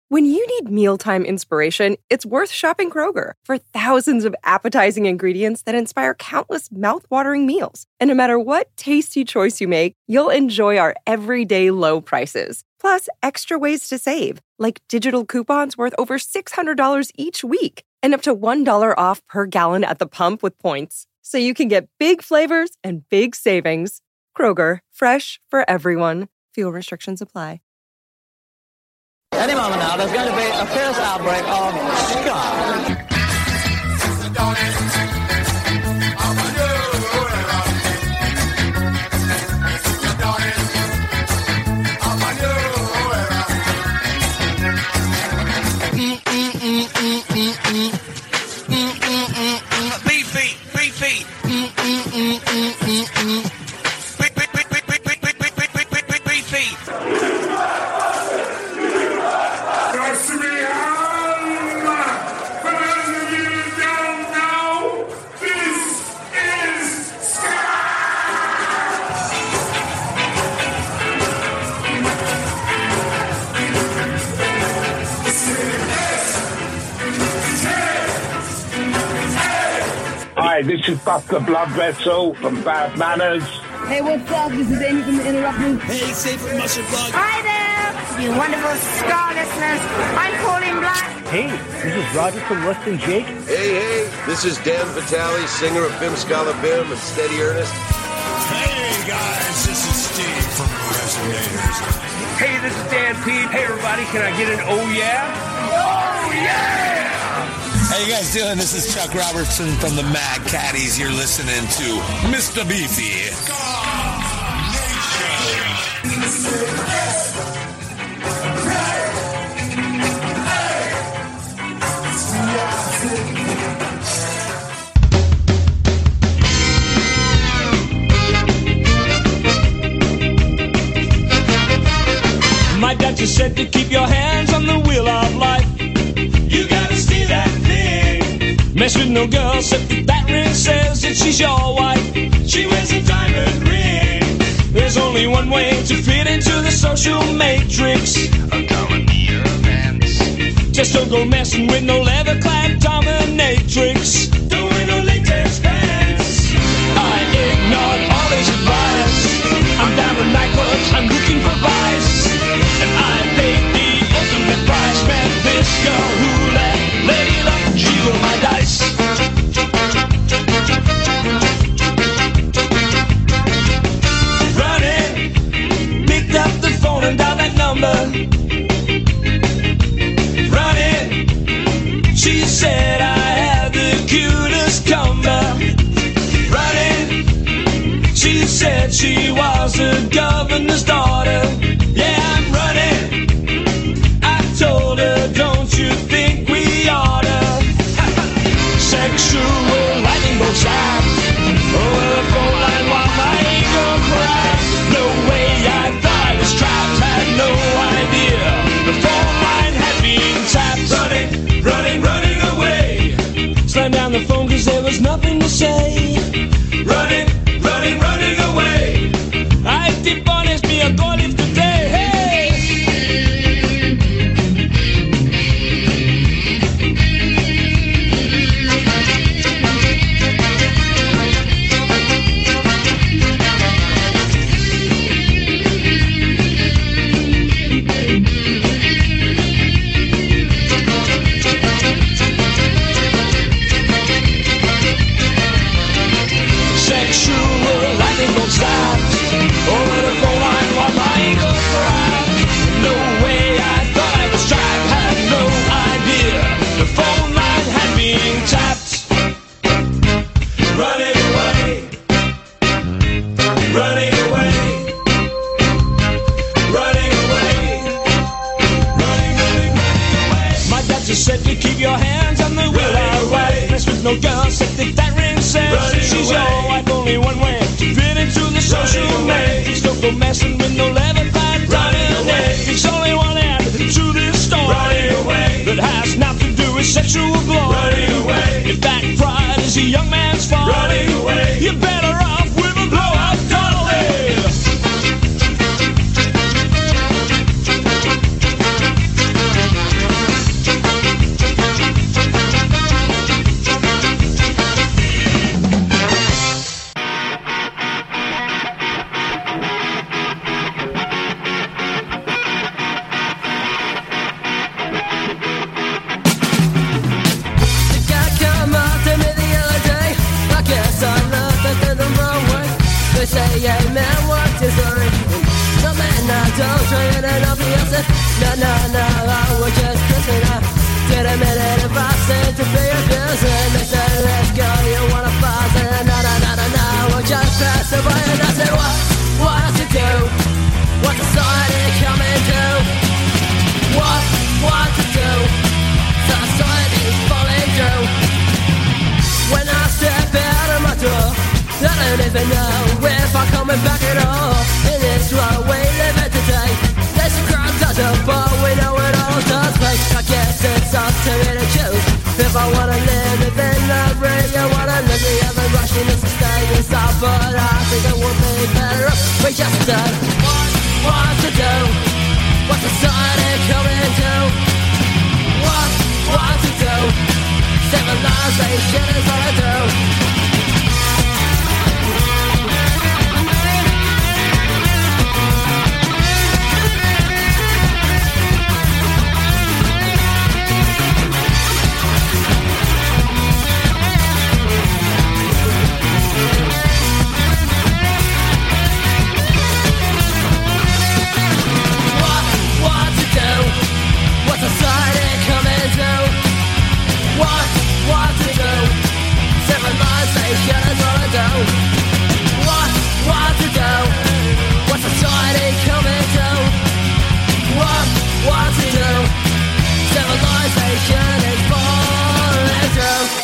When you need mealtime inspiration, it's worth shopping Kroger for thousands of appetizing ingredients that inspire countless mouth-watering meals. And no matter what tasty choice you make, you'll enjoy our everyday low prices. Plus, extra ways to save, like digital coupons worth over $600 each week and up to $1 off per gallon at the pump with points. So you can get big flavors and big savings. Kroger, fresh for everyone. Fuel restrictions apply. Any moment now, there's going to be a fierce outbreak of ska. Hi, this is Buster Bloodvessel from Bad Manners. Hey, what's up? This is Amy from the Interrupters. Hey, Safe from Muscle Plug. Hi there, you wonderful ska listeners. I'm Pauline Black. Hey, this is Roger from Western Jake. Hey, this is Dan Vitale, singer of Bim Scala Bim and Steady Ernest. Hey, guys, this is Steve from Resonators. Hey, this is Dan Pete. Hey, everybody, can I get an oh yeah? Oh yeah! How you guys doing? This is Chuck Robertson from the Mad Caddies. You're listening to Mr. Beefy. My dad just said to keep your hands on the wheel of life. You gotta steer that thing. Mess with no girl, except that ring says that she's your wife. She wears a diamond ring. There's only one way to fit into the social matrix. A colony of ants. Just don't go messing with no leather-clad dominatrix. Don't wear no latex pants. I ignored all his advice. I'm down with nightclubs, I'm looking for vice. And I paid the ultimate price. Man, this girl who let Lady Luck jiggle my dice. Running, picked up the phone and dialed that number. Running, she said I had the cutest comeback. Running, she said she was the governor's daughter. Yeah, I'm running. I told her, don't you think we oughta? Sexual lightning bolt sides over the phone line while my ego cried. No way I thought I was trapped, had no idea the phone line had been tapped. Running away. Slammed down the phone cause there was nothing to say. Running away. I te pones mi alcoholic today, hey! Sexual lightning bolt stops over the phone line while my ego cried. No way I thought I was trapped, had no idea the phone line had been tapped. Running away. Running away. Running away. Running away. My dad just said to keep your hands on the wheel of life. Mess with no girl, said that ring says she's your wife. Only one way to fit into the social matrix. Don't go messing with no leather-clad dominatrix. Only one end to this story that has nothing to do with sexual glory. If that pride is a young man's fault, you're better off with a blowout dolly. don't trying and nothing else. No, we're just kissing. Did a minute if I said to pay your bills and they said let's go, you wanna pass and no, we're just passing by and I said what to do? What society coming to? What to do? Society's falling through. When I step out of my door, I don't even know if I'm coming back at all. In this world we live in today, there's a crowd doesn't, but we know it all does pay. I guess it's up to me to choose. If I wanna live it, then I really wanna live the other rushing to stay inside. But I think it would be better if we just done what to do. What society coming to? What to do? Civilization is all I do. Society coming to what to do? Civilization is all I do. What to do? What society coming to? What to do? Civilization is falling through.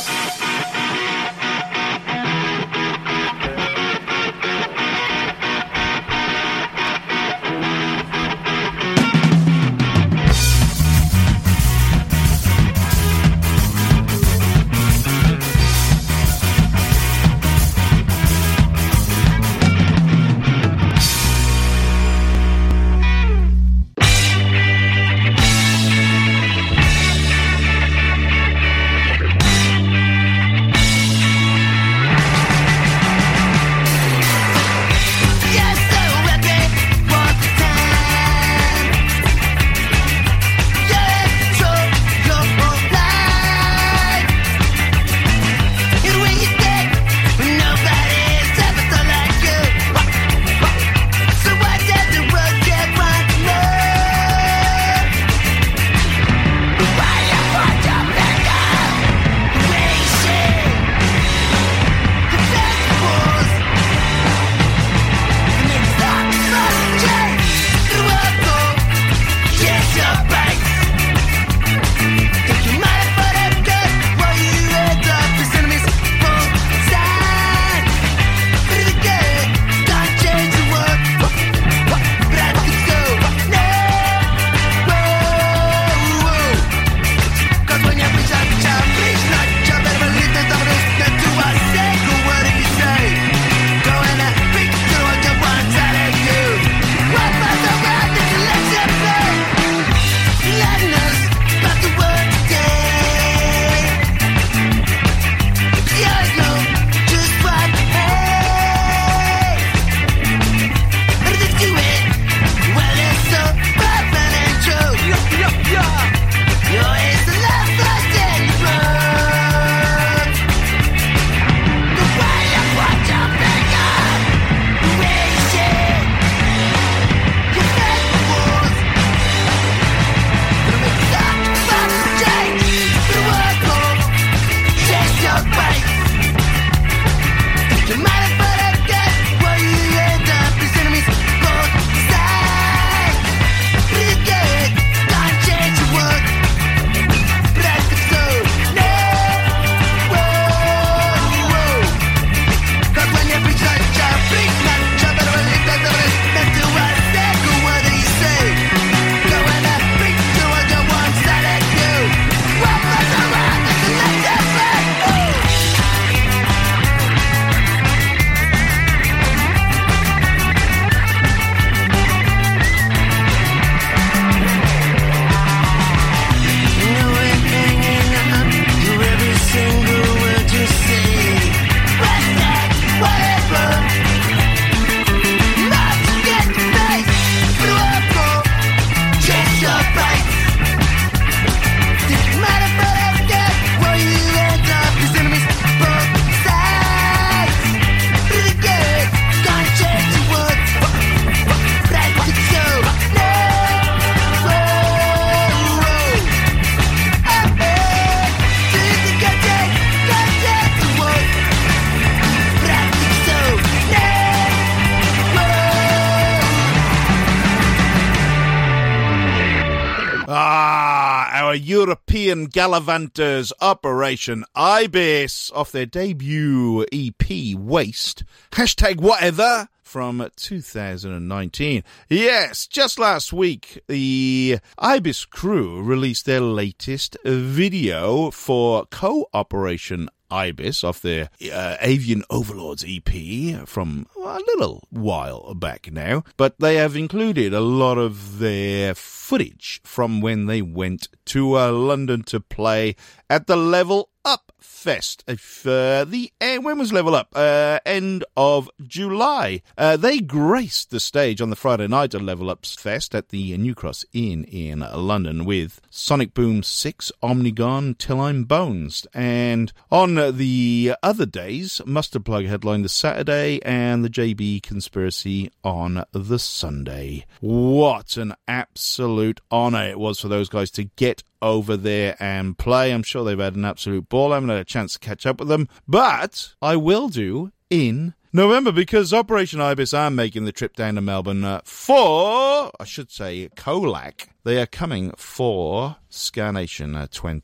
Our European gallivanters, Operation Ibis, off their debut EP, Waste, #whatever, from 2019. Yes, just last week, the Ibis crew released their latest video for Cooperation Ibis off their Avian Overlords EP from a little while back now, but they have included a lot of their footage from when they went to London to play at the Level Up Fest. When was Level Up? End of July. They graced the stage on the Friday night of Level Up's Fest at the New Cross Inn in London with Sonic Boom 6, Omnigone, Till I'm Bones. And on the other days, Mustard Plug headlined the Saturday and the JB Conspiracy on the Sunday. What an absolute honour it was for those guys to get over there and play. I'm sure they've had an absolute ball. I haven't had a chance to catch up with them, but I will do in November, because Operation Ibis are making the trip down to Melbourne for, I should say, Colac. They are coming for Ska Nation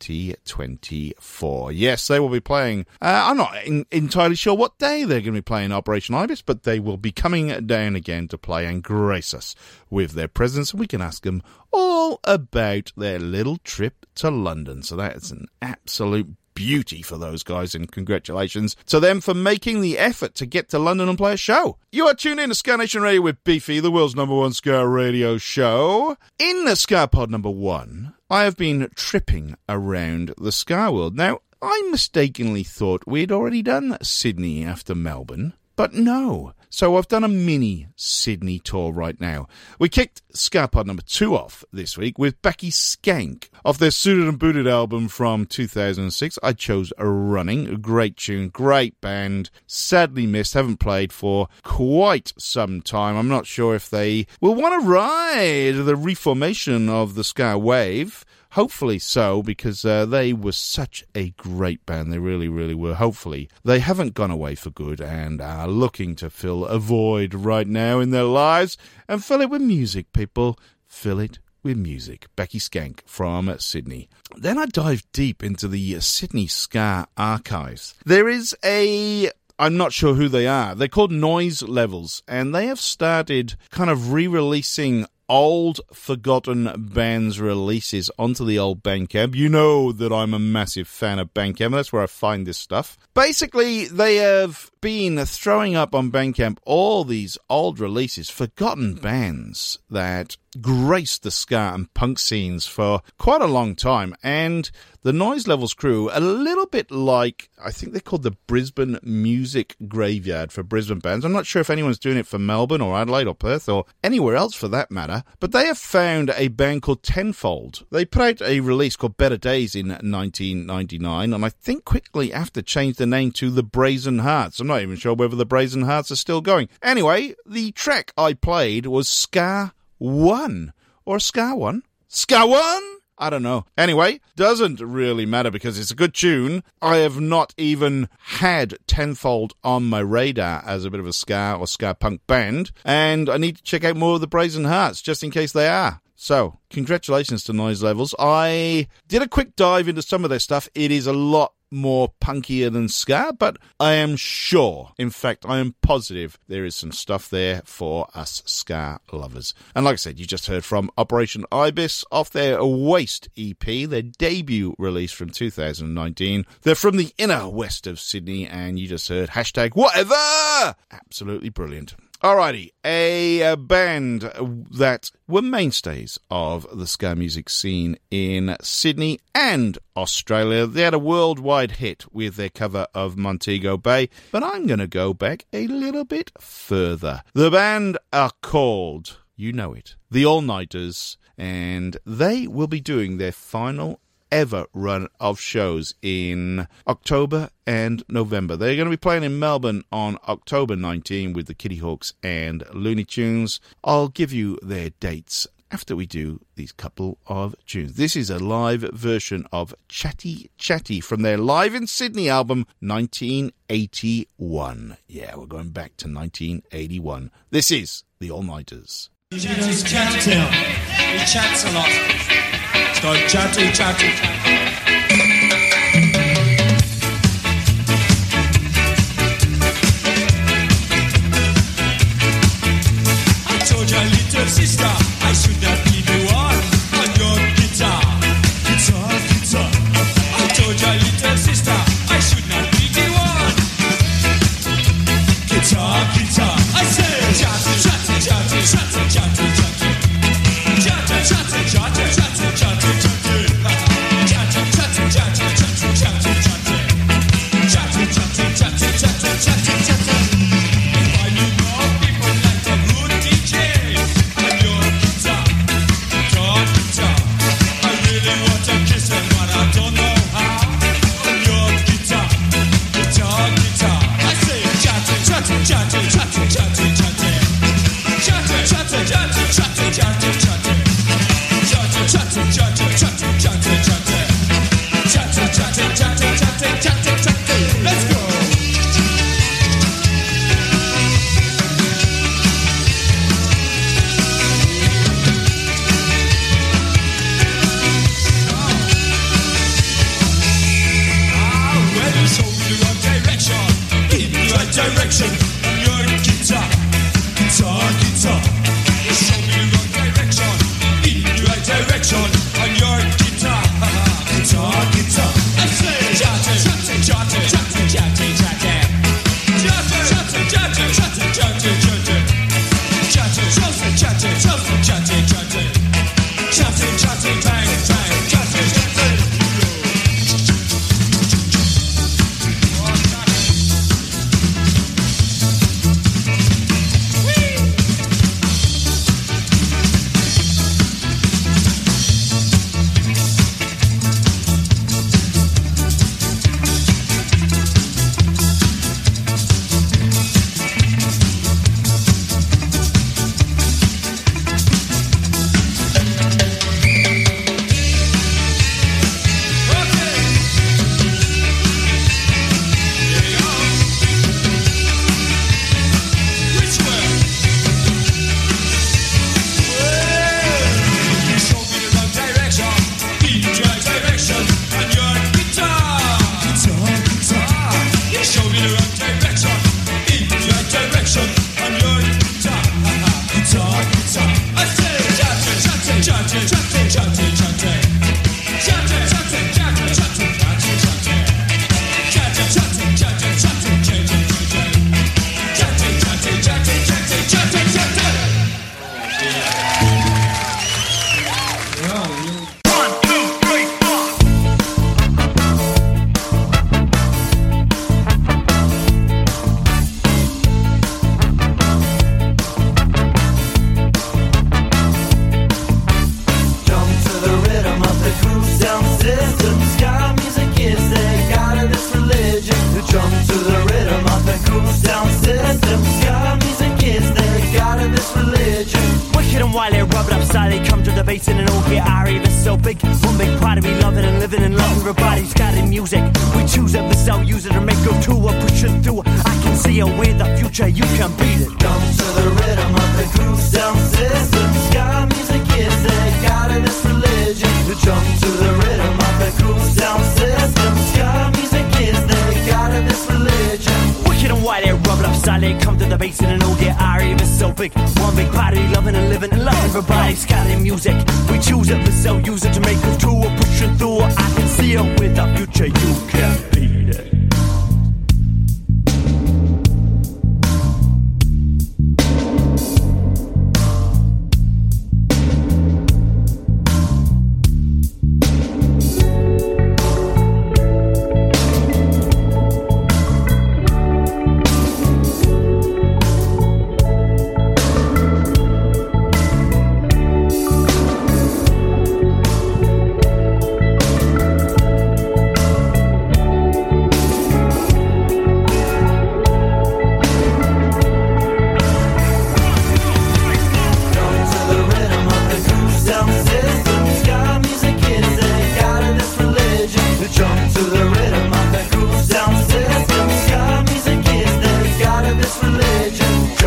2024. Yes, they will be playing. I'm not entirely sure what day they're going to be playing Operation Ibis, but they will be coming down again to play and grace us with their presence. We can ask them all about their little trip to London. So that is an absolute beauty for those guys, and congratulations to them for making the effort to get to London and play a show. You are tuned in to Ska Nation Radio with Beefy, the world's #1 ska radio show. In the Ska Pod #1, I have been tripping around the ska world. Now, I mistakenly thought we'd already done Sydney after Melbourne, but no. So I've done a mini Sydney tour right now. We kicked Ska Pod #2 off this week with Becky Skank. Off their Suited and Booted album from 2006, I chose Running. A great tune, great band. Sadly missed, haven't played for quite some time. I'm not sure if they will want to ride the reformation of the ska wave. Hopefully so, because they were such a great band. They really, really were. Hopefully they haven't gone away for good and are looking to fill a void right now in their lives, and fill it with music, people. Fill it with music. Becky Skank from Sydney. Then I dived deep into the Sydney Ska archives. There is I'm not sure who they are. They're called Noise Levels, and they have started kind of re-releasing old forgotten bands releases onto the old Bandcamp. You know that I'm a massive fan of Bandcamp. That's where I find this stuff. Basically, they have been throwing up on Bandcamp all these old releases, forgotten bands that graced the ska and punk scenes for quite a long time. And the Noise Levels crew, a little bit like, I think they're called the Brisbane Music Graveyard for Brisbane bands. I'm not sure if anyone's doing it for Melbourne or Adelaide or Perth or anywhere else for that matter, but they have found a band called Tenfold. They put out a release called Better Days in 1999, and I think quickly after changed the name to the Brazen Hearts. I'm not even sure whether the Brazen Hearts are still going. Anyway, the track I played was Ska One. Or Ska One? Ska One? I don't know. Anyway, doesn't really matter because it's a good tune. I have not even had Tenfold on my radar as a bit of a ska or ska punk band, and I need to check out more of the Brazen Hearts just in case they are. So, congratulations to Noise Levels. I did a quick dive into some of their stuff. It is a lot more punkier than ska, but I am sure, in fact, I am positive there is some stuff there for us ska lovers. And like I said, you just heard from Operation Ibis off their Waste EP, their debut release from 2019. They're from the inner west of Sydney, and you just heard #whatever! Absolutely brilliant. Alrighty, a band that were mainstays of the ska music scene in Sydney and Australia. They had a worldwide hit with their cover of Montego Bay, but I'm going to go back a little bit further. The band are called, you know it, The All Nighters, and they will be doing their final ever run of shows in October and November. They're going to be playing in Melbourne on October 19 with the Kitty Hawks and Looney Tunes. I'll give you their dates after we do these couple of tunes. This is a live version of Chatty Chatty from their Live in Sydney album 1981. Yeah, we're going back to 1981. This is The All Nighters. He does countdown. He chats a lot. start chatting, chatting. I told your little sister I should not be the one on your guitar, guitar, guitar. I told your little sister I should not be the one. Guitar, guitar. I say chatting, chatting, chatting, chatting, chatting, chatting. Chatting, chatting, chatting, chatting, chatting, chatting. Chatting, chatting, chatting, chatting, chatting, chatting. Chatting, chatting, chatting, chatting, chatting, chatting. If I knew more people like a good DJ on your guitar, guitar, guitar. I really want to kiss them, but I don't know how. On your guitar, guitar, guitar. I say chatting, chatting, chatting, chatting, chatting, chatting. Chatting, chatting, chatting, chatting, chatting, chatting. Chatting, chatting, chatting, chatting, chatting, chatting. Chatting, chatting, chatting, chatting, chatting, chatting. Let's go. Well, you show me the wrong direction, in the right direction on your guitar, guitar, guitar. You show me the wrong direction, in the right direction on your guitar, guitar, guitar. I say chatting, chatting, chatting, chatting, chatting, chatting. Chatting, chatting, chatting, chatting, chatting, chatting. Chatting, chatting, chatting, chatting, chatting, chatting. Chatting, chatting, bang, bang, chatting, chatting.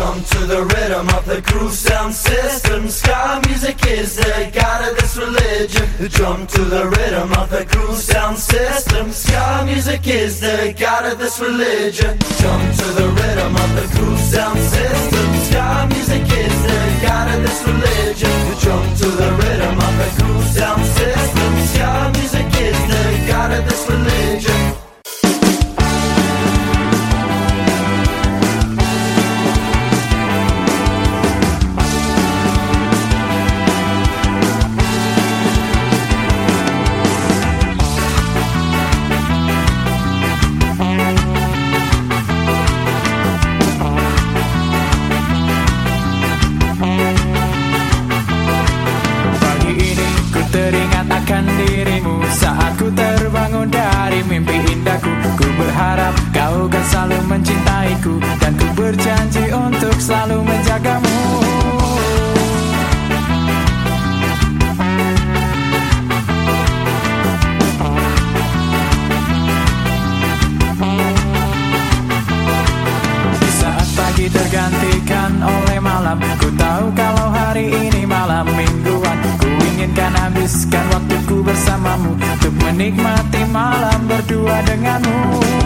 the rhythm of the groove sound system. Ska music is the god of this religion. religion. Drum to the rhythm of the groove sound system. Ska music is the god of this religion. Drum to the rhythm of the groove sound system. Ska music is the god of this religion. Drum to the rhythm of the groove sound system. Ska music is the god of this religion. Teringat akan dirimu saat ku terbangun dari mimpi indahku. Ku berharap kau kan selalu mencintaiku, dan ku berjanji untuk selalu menjagamu. Di saat pagi tergantikan oleh malam, ku tahu kalau hari ini malam mingguan. Ku inginkan habiskan waktuku bersamamu untuk menikmati malam berdua denganmu.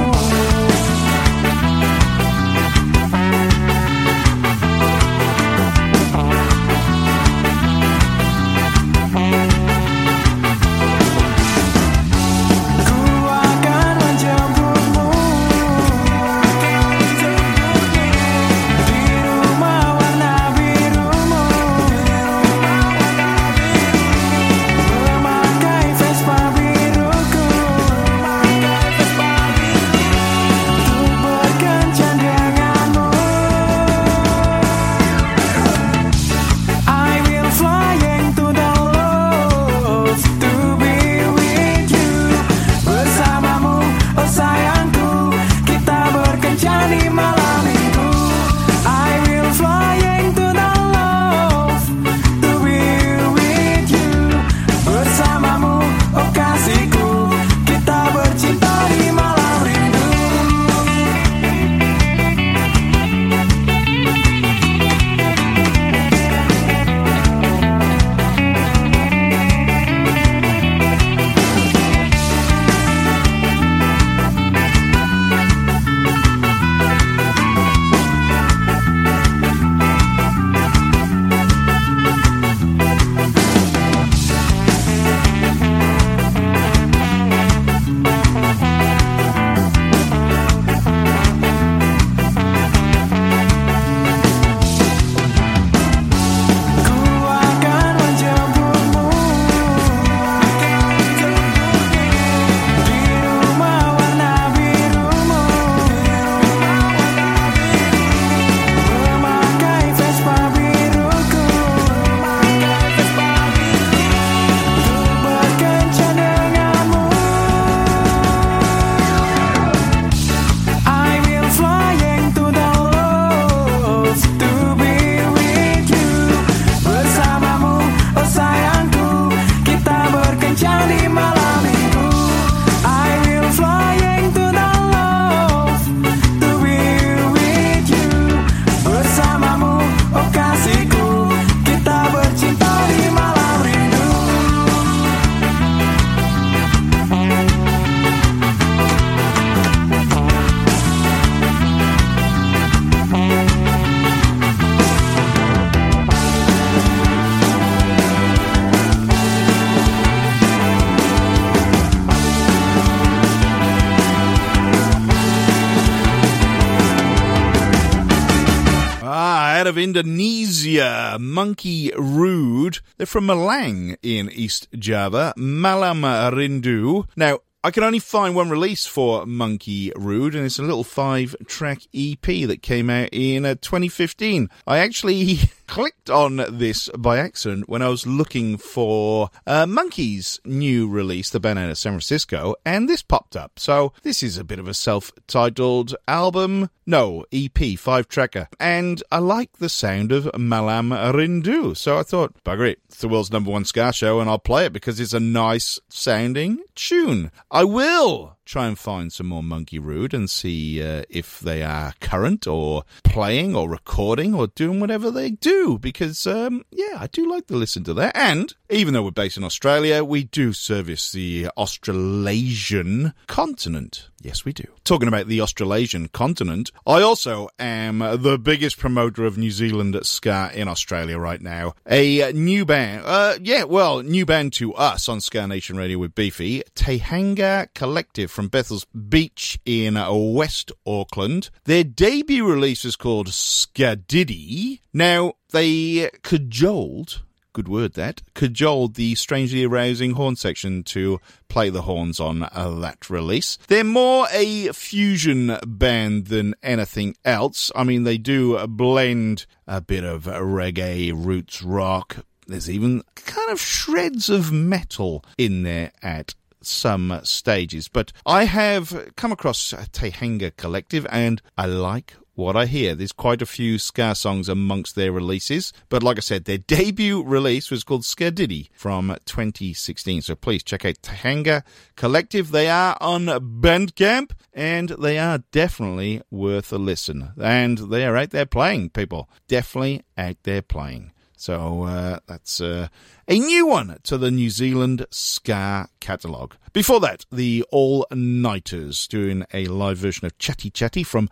Of Indonesia, Monkey Rude. They're from Malang in East Java. Malam Rindu. Now, I can only find one release for Monkey Rude, and it's a little 5-track EP that came out in 2015. I actually clicked on this by accident when I was looking for Monkey's new release, the band out of San Francisco, and this popped up. So this is a bit of a self-titled album. No, EP, 5-tracker. And I like the sound of Malam Rindu. So I thought, bugger it, it's the world's #1 ska show, and I'll play it because it's a nice sounding tune. I will try and find some more Monkey Rude and see if they are current or playing or recording or doing whatever they do, because, I do like to listen to that. And even though we're based in Australia, we do service the Australasian continent. Yes, we do. Talking about the Australasian continent, I also am the biggest promoter of New Zealand ska in Australia right now. A new band, new band to us on Ska Nation Radio with Beefy, Tehanga Collective from Bethells Beach in West Auckland. Their debut release is called Skadiddy. Now, they cajoled the strangely arousing horn section to play the horns on that release. They're more a fusion band than anything else. I mean, they do blend a bit of reggae, roots rock. There's even kind of shreds of metal in there at some stages. But I have come across Tehanga Collective and I like what I hear. There's quite a few ska songs amongst their releases, but like I said, their debut release was called Skadiddy from 2016, so please check out Tehanga Collective. They are on Bandcamp, and they are definitely worth a listen, and they are out there playing, people. Definitely out there playing. So that's a new one to the New Zealand ska catalogue. Before that, the All Nighters doing a live version of Chatty Chatty from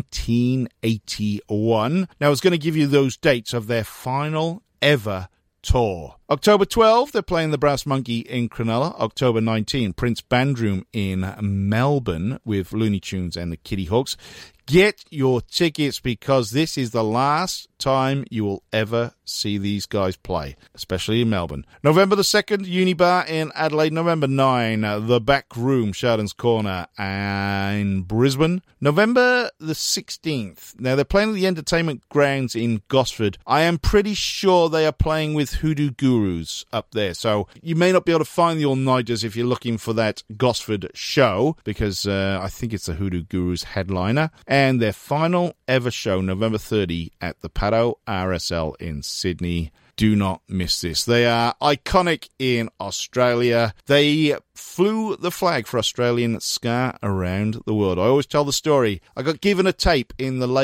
1981. Now, I was going to give you those dates of their final ever tour. October 12, they're playing the Brass Monkey in Cronulla. October 19, Prince Bandroom in Melbourne with Looney Tunes and the Kitty Hawks. Get your tickets because this is the last time you will ever see these guys play, especially in Melbourne. November the 2nd, Unibar in Adelaide. November 9, The Back Room, Chardon's Corner in Brisbane. November the 16th. Now, they're playing at the Entertainment Grounds in Gosford. I am pretty sure they are playing with Hoodoo Gurus up there, so you may not be able to find the All-Nighters if you're looking for that Gosford show, because I think it's the Hoodoo Gurus headliner. And their final ever show, November 30, at the Paddo RSL in Sydney. Do not miss this. They are iconic in Australia. They flew the flag for Australian ska around the world. I always tell the story. I got given a tape in the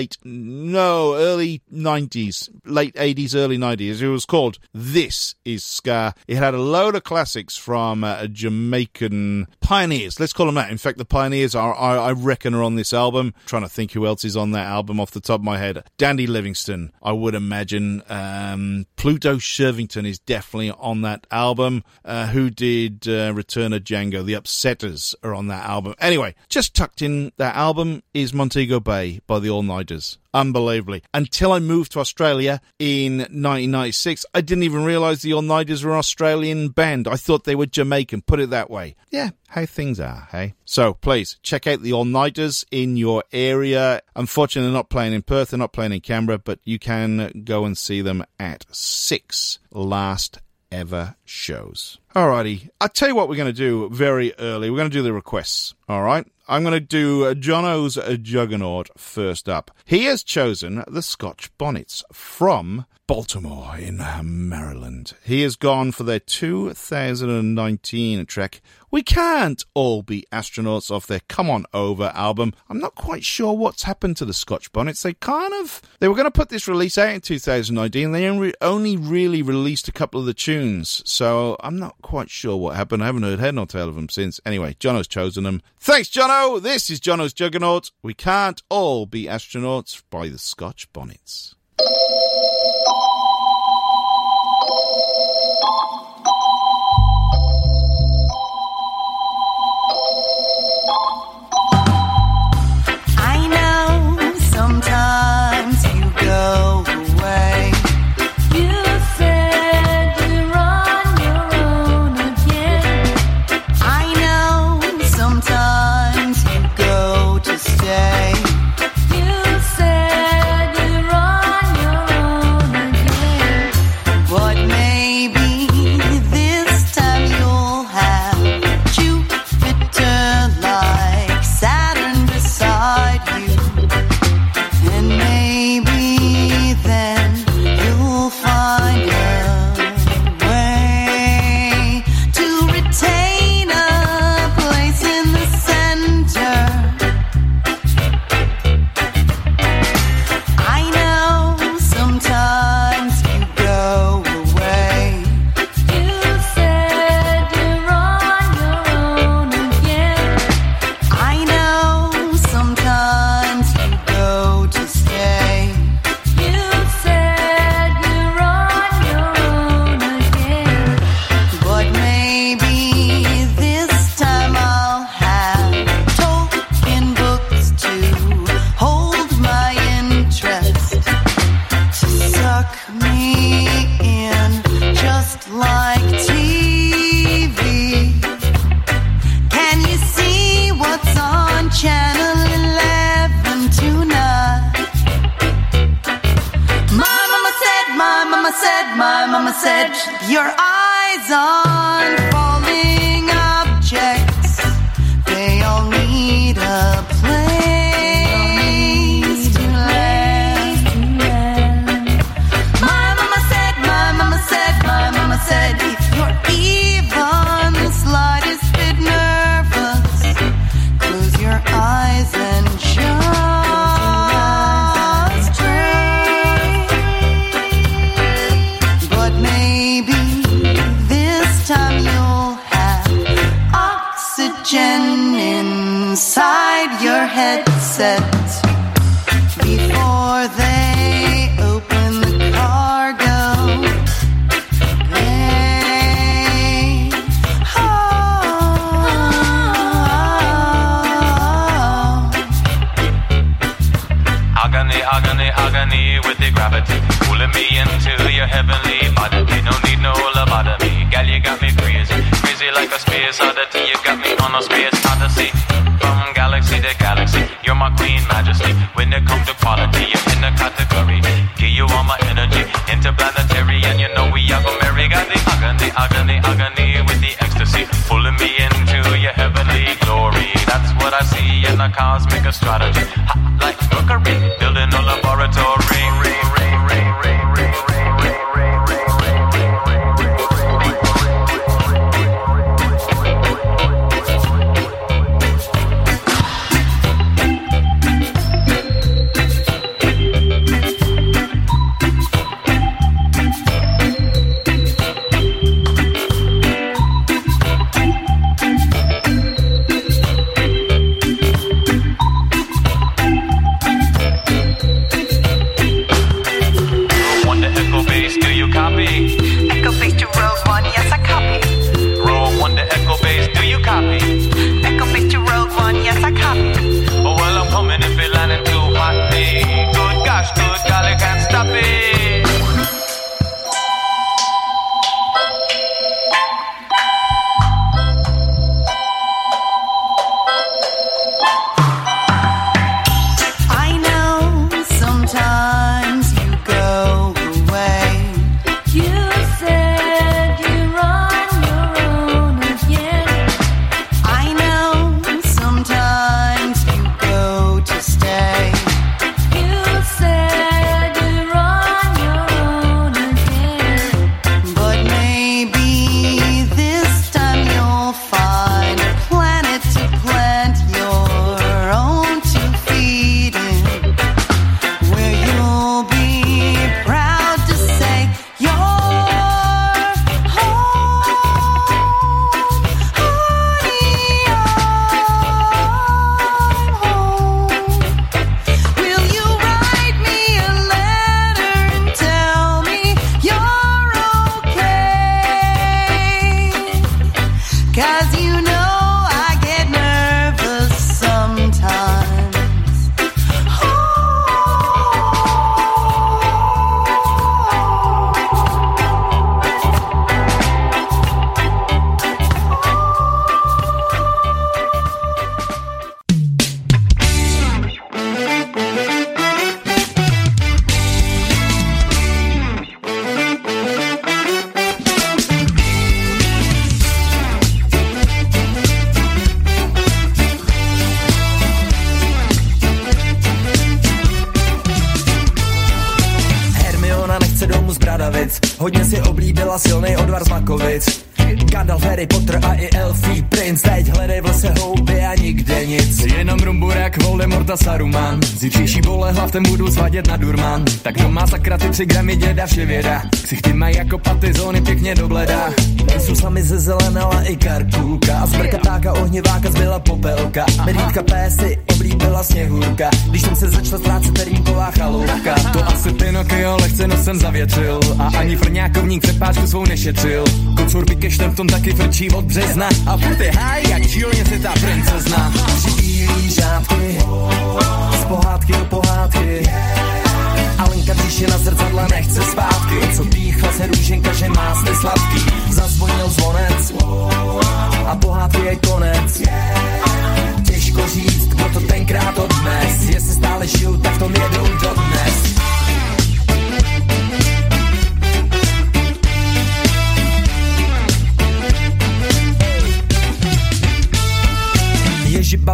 early 90s, late 80s, early 90s. It was called This Is Ska. It had a load of classics from Jamaican pioneers. Let's call them that. In fact, the pioneers I reckon are on this album. I'm trying to think who else is on that album off the top of my head. Dandy Livingstone, I would imagine. Pluto Shervington is definitely on that album. Who did Return of Django? The Upsetters are on that album. Anyway, just tucked in that album is Montego Bay by the All-Nighters. Unbelievably. Until I moved to Australia in 1996, I didn't even realise the All-Nighters were an Australian band. I thought they were Jamaican, put it that way. Yeah, how things are, hey? So, please, check out the All-Nighters in your area. Unfortunately, they're not playing in Perth, they're not playing in Canberra, but you can go and see them at 6 last ever shows. Alrighty, I'll tell you what we're going to do very early. We're going to do the requests, alright? I'm going to do Jono's Juggernaut first up. He has chosen the Scotch Bonnets from Baltimore in Maryland. He has gone for their 2019 track, We Can't All Be Astronauts, off their Come On Over album. I'm not quite sure what's happened to the Scotch Bonnets. They were going to put this release out in 2019. They only really released a couple of the tunes, so I'm not quite sure what happened. I haven't heard head nor tail of them since. Anyway, Jono's chosen them. Thanks, Jono! This is Jono's Juggernaut. We Can't All Be Astronauts by the Scotch Bonnets. I know sometimes you go away. You said you're on your own again. I know sometimes you go to stay. You said you're on your your eyes on falling objects. They all need a place to land. My mama said, my mama said, my mama said, if you're even the slightest bit nervous, close your eyes and just dream. But maybe this time you'll have oxygen inside your headset before they open the cargo. Hey, Agony, agony with the gravity pulling me into your heavenly body. No need no lobotomy. Gal, you got me crazy, crazy like a space oddity. You got me on a space odyssey, from galaxy to galaxy. You're my queen majesty. When it comes to quality, you're in the category. Give you all my energy, interplanetary, and you know we are gonna marry. Got the agony, agony, agony with the ecstasy, pulling me into your heavenly glory. That's what I see in a cosmic astrology. Hot like Mercury, building a laboratory. Echo Base to Rogue One, yes I copy. Rogue One to Echo Base, do you copy? Echo Base to Rogue One, yes I copy. Oh well, I'm coming if you're landing too hotly. Good gosh, good golly, can't stop it. I know sometimes you go away. You said you're on your own again. I know sometimes you go to stay. You said you're on your own again. But maybe this time you'll find a planet to plant your own 2 feet in, where you'll be proud to say you're home, honey, I'm home. Will you write me a letter and tell me you're okay? 'Cause you know I get nervous sometimes. Hermiona nechce domů z Bradavic, hodně si oblíbila silnej odvar z Makovic. Gandalf, Harry Potter a i elfí princ, teď hledej v lese houby a nikde nic. Jenom Rumburak, Voldemort a Saruman, zítřejší bolehlav ten budu svadět na Durman. Tak doma sakra ty 3 gramy děda vševěda, ksichty mají jako paty, zóny pěkně do bleda. Nejsou sami ze zelenala i karkulka, a z brkatáka ohniváka zbyla popelka. Medvídka pésy oblíbila Sněhurka, když jsem se začala ztrácet terínková chaloupka. To asi Pinokio lehce nosem zavětřil, a ani frňákovník přepáčku svou nešetřil. Kocur Pikešten v tom taky frčí od března, a puty haj, jak čilně si ta princezna. Bílý žábky, z pohádky do pohádky, Alenka příště na zrcadla nechce zpátky. Co píchla se růženka, že má sny sladký. Zazvonil zvonec a pohádky je konec. Těžko říct, kdo to tenkrát odnes. Jestli stále žiju, tak to jedou dodnes.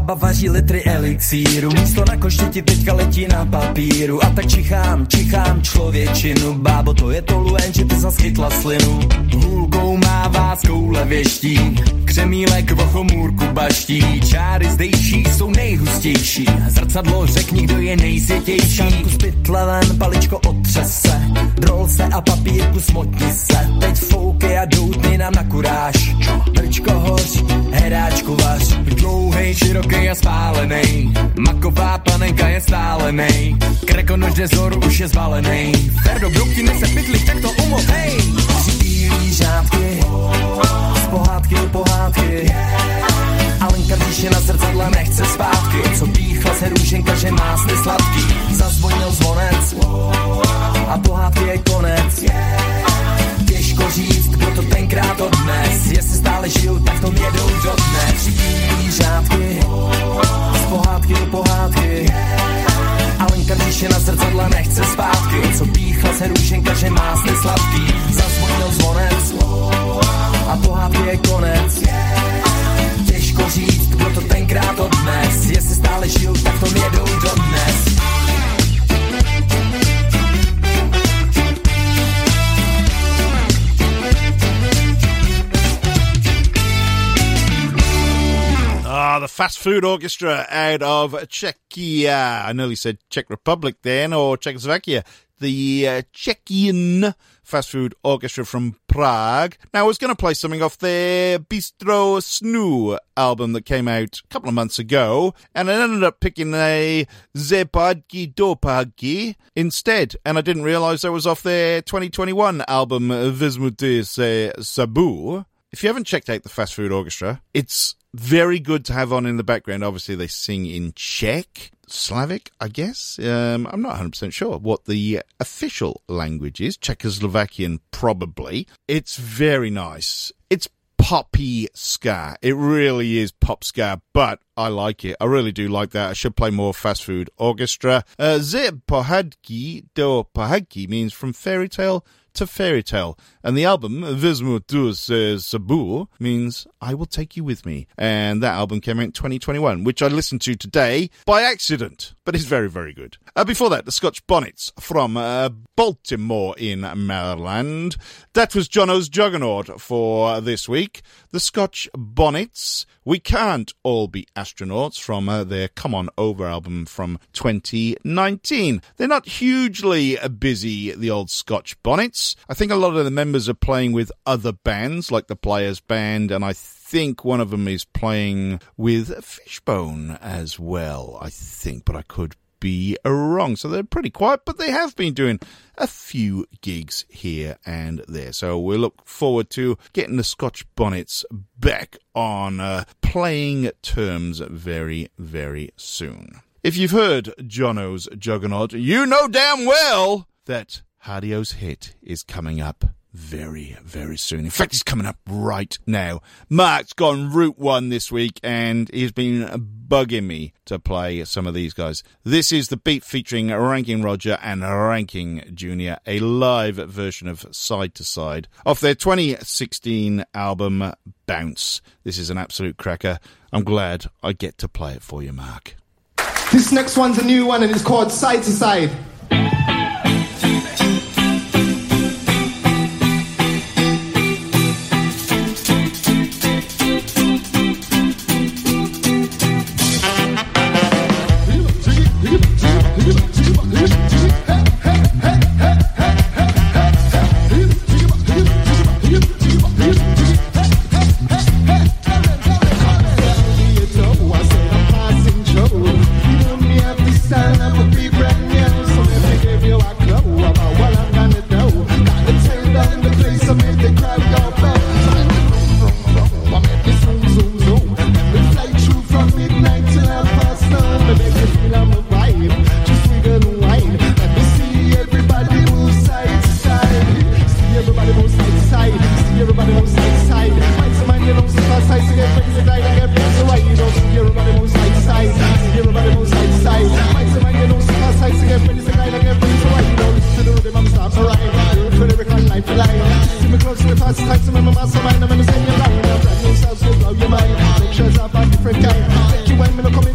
bába vaří litry elixíru, místo na koště ti teďka letí na papíru. A tak čichám člověčinu, bábo, to je to luen, že ty zas chytla slinu. Hůlkou mává z koule věští, křemílek v ochomůrku baští. Čáry zdejší jsou nejhustější, zrcadlo řekni, kdo je nejsvětější. Šánku z pytle ven, paličko otřese, drol se a papírku smotni se. Teď fouky a doutny nám na kuráž, brčko hoř, heráčku vař. Dlouhej, široký a spálenej, maková panenka je stálenej, krekonož dezoru už je zvalenej. Ferdo, broukti nese pytli, tak to umotej. Tři bílý řádky, z pohádky, Alenka říše na zrcadle nechce zpátky. Co píchla se růženka, že má sny sladký. Zazvonil zvonec a pohádky je konec. Těžko říct, kdo to tenkrát odnes. Jestli stále žiju, tak to jedou dodnes. Tři bílý řádky, z pohádky, Alenka říše na zrcadle nechce zpátky. Co píchla se růženka, že má sny sladký. Zazvonil zvonec a pohádky je konec. Těžko říct, kdo to tenkrát odnes. Jestli stále žiju, tak to jedou dodnes. The Fast Food Orchestra out of Czechia. I nearly said Czech Republic then, or Czechoslovakia. The Czechian Fast Food Orchestra from Prague. Now, I was going to play something off their Bistro Snu album that came out a couple of months ago, and I ended up picking a Zepadki Dopadki instead, and I didn't realise that was off their 2021 album Vezmute se Sabu. If you haven't checked out the Fast Food Orchestra, it's very good to have on in the background. Obviously, they sing in Czech, Slavic, I guess. I'm not 100% sure what the official language is. Czechoslovakian, probably. It's very nice. It's poppy ska. It really is pop ska, but I like it. I really do like that. I should play more Fast Food Orchestra. Ze pohádky do pohádky means from fairy tale to fairy tale, and the album Vezmu tu se Sabu means I will take you with me, and that album came out in 2021, which I listened to today by accident, but it's very, very good. Before that, the Scotch Bonnets from Baltimore in Maryland. That was Jono's Juggernaut for this week. The Scotch Bonnets, We Can't All Be Astronauts, from their Come On Over album from 2019. They're not hugely busy, the old Scotch Bonnets. I think a lot of the members are playing with other bands, like the Players Band, and I think one of them is playing with Fishbone as well, I think, but I could be wrong. So they're pretty quiet, but they have been doing a few gigs here and there. So we look forward to getting the Scotch Bonnets back on playing terms very, very soon. If you've heard Jono's Juggernaut, you know damn well that Hardio's hit is coming up very, very soon. In fact, it's coming up right now. Mark's gone Route 1 this week, and he's been bugging me to play some of these guys. This is the beat featuring Ranking Roger and Ranking Jr., a live version of Side to Side off their 2016 album Bounce. This is an absolute cracker. I'm glad I get to play it for you, Mark. This next one's a new one, and it's called Side to Side. Different kind. Make you when me no come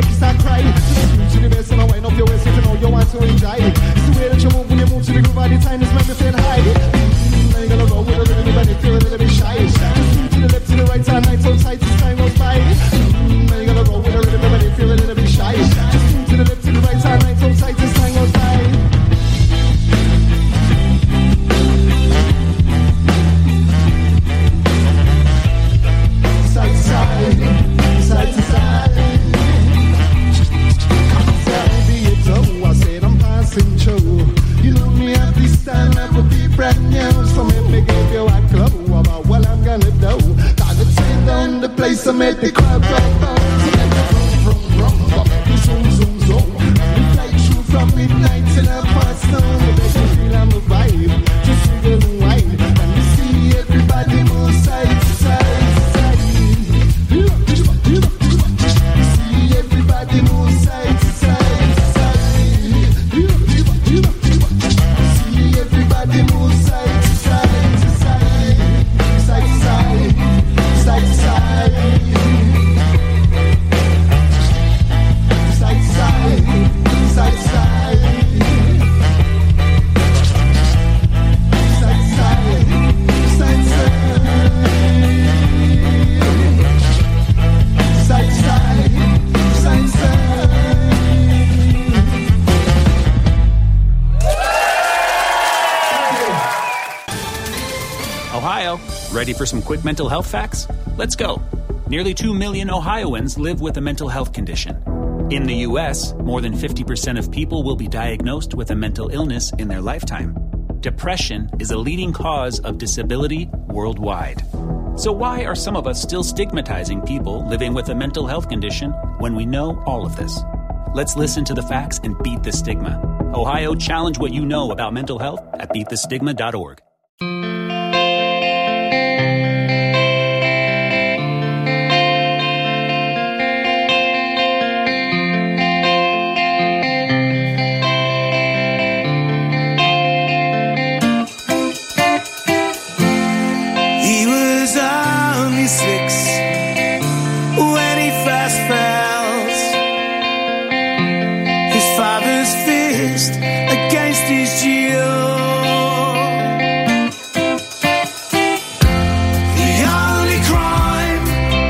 make you start crying. Just move to the bass and I wind up your waist if you know you want to enjoy it. It's the way that you move when you move to the groove all the time. This make me feel high. Now you gotta roll with a little bit, feel a little bit shy. Just move to the left, to the right, and night so tight as time goes by. Now you gotta roll with a little bit, feel a little bit shy. Just move to the left, to the right, and night so tight as time goes by. Side to side, side to side. Be it though, I said I'm passing through. You know me at this time, I would be brand new. So make me give you a clue about what I'm gonna do. Gotta take down the place to make the crowd go. So let me vroom, vroom, vroom, make me zoom, zoom, zoom. We fly through from midnight till I pass down. Make me feel I'm a vibe, just wiggle and wine. And you see everybody move side to side. See everybody move side to side, see everybody move side to side, side to side, side to side, side to side, side to side, Ohio, ready for some quick mental health facts? Let's go. Nearly 2 million Ohioans live with a mental health condition. In the U.S., more than 50% of people will be diagnosed with a mental illness in their lifetime. Depression is a leading cause of disability worldwide. So why are some of us still stigmatizing people living with a mental health condition when we know all of this? Let's listen to the facts and beat the stigma. Ohio, challenge what you know about mental health at beatthestigma.org. He was only 6 when he first felt his father's fist against his jaw. The only crime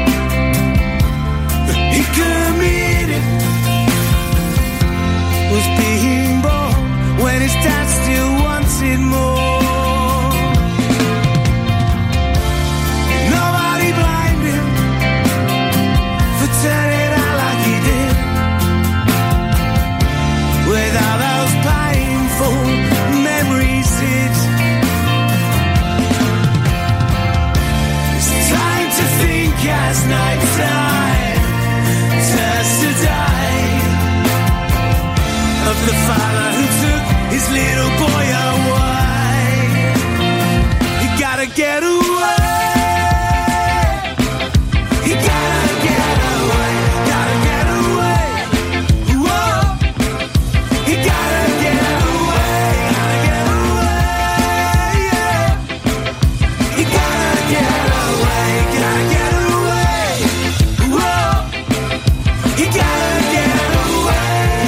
that he committed was being born when his dad still wanted more. Nobody blamed him for turning out like he did, with all those painful memories hid. It's time to think as nighttime turns to day of the father who took his little boy away. You gotta get away. You gotta get away. Gotta get away. Whoa. You gotta get away. Gotta get away. Yeah. You gotta get away. Gotta get away. Whoa. You gotta get away.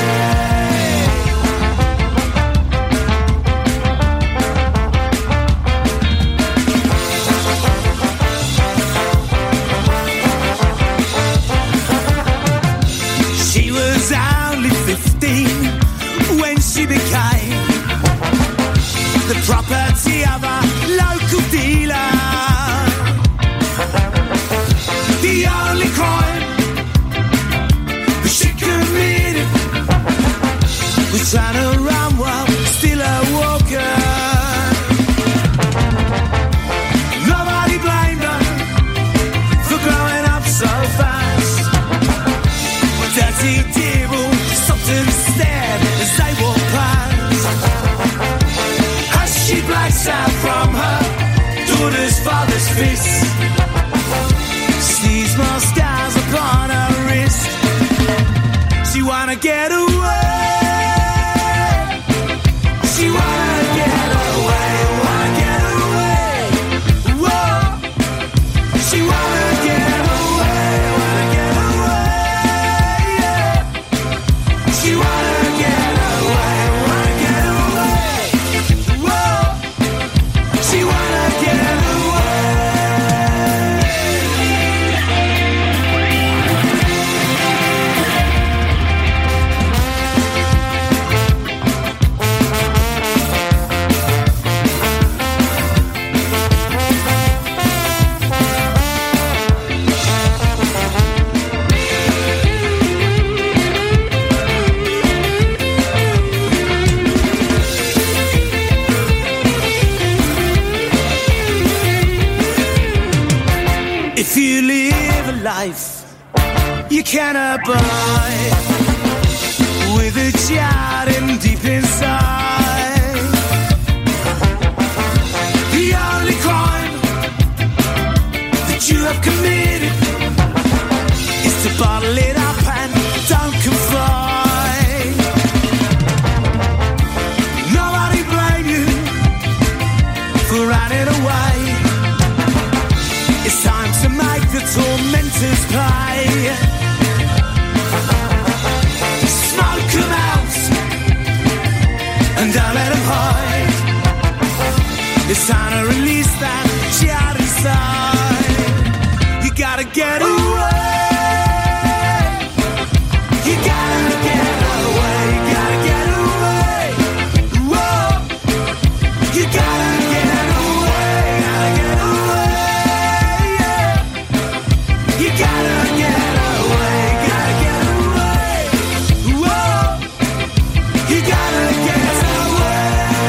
She was only 15 when she became the property of a local dealer. The only crime that she committed was trying to run while still a walker. Nobody blamed her for growing up so fast. Dirty devil stopped and stared as they walked past. As she blacks out from her daughter's father's fist, sees more scars upon her wrist. She wanna get away. She wanna get away. Wanna get away. Whoa. She wanna get away. Wanna get away. Yeah. life you cannot buy with a child in deep inside. The only crime that you have committed is to bottle it up and don't confide. Nobody blame you for running away. It's time to make the tormentors pay. Smoke 'em out and don't let 'em hide. It's time to release that child inside. You gotta get away. You gotta get away. You gotta get away. Whoa. You gotta get away. Gotta get away. Yeah. You gotta get away. Gotta get away. Whoa. You gotta get away.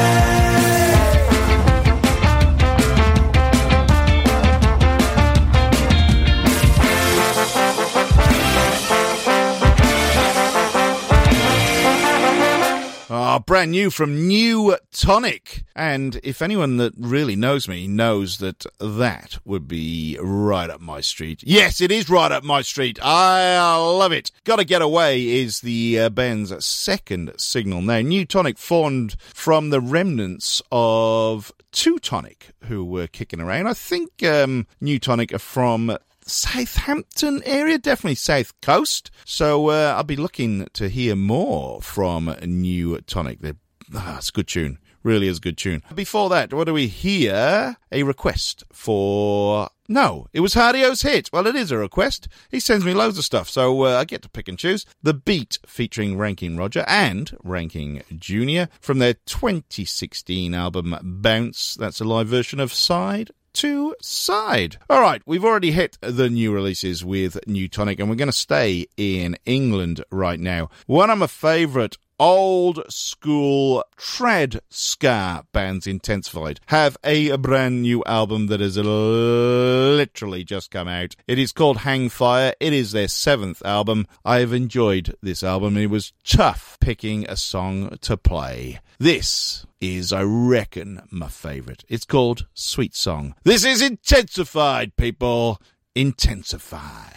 Brand new from New Tonic. And if anyone that really knows me knows that that would be right up my street. Yes, it is right up my street. I love it. Gotta Get Away is the band's second single. Now, New Tonic formed from the remnants of Two Tonic, who were kicking around. I think New Tonic are from Southampton area, definitely South Coast. So I'll be looking to hear more from New Tonic. It's a good tune. Really is a good tune. Before that, what do we hear? A request for... No, it was Hardio's hit. Well, it is a request. He sends me loads of stuff, so I get to pick and choose. The Beat featuring Ranking Roger and Ranking Jr. from their 2016 album Bounce. That's a live version of Side to Side. All right, we've already hit the new releases with New Tonic, and we're going to stay in England right now. One of my favourite old school trad ska bands, Intensified, have a brand new album that has literally just come out. It is called Hang Fire. It is their 7th album. I have enjoyed this album. It was tough picking a song to play. This is, I reckon, my favourite. It's called Sweet Song. This is Intensified, people. Intensified.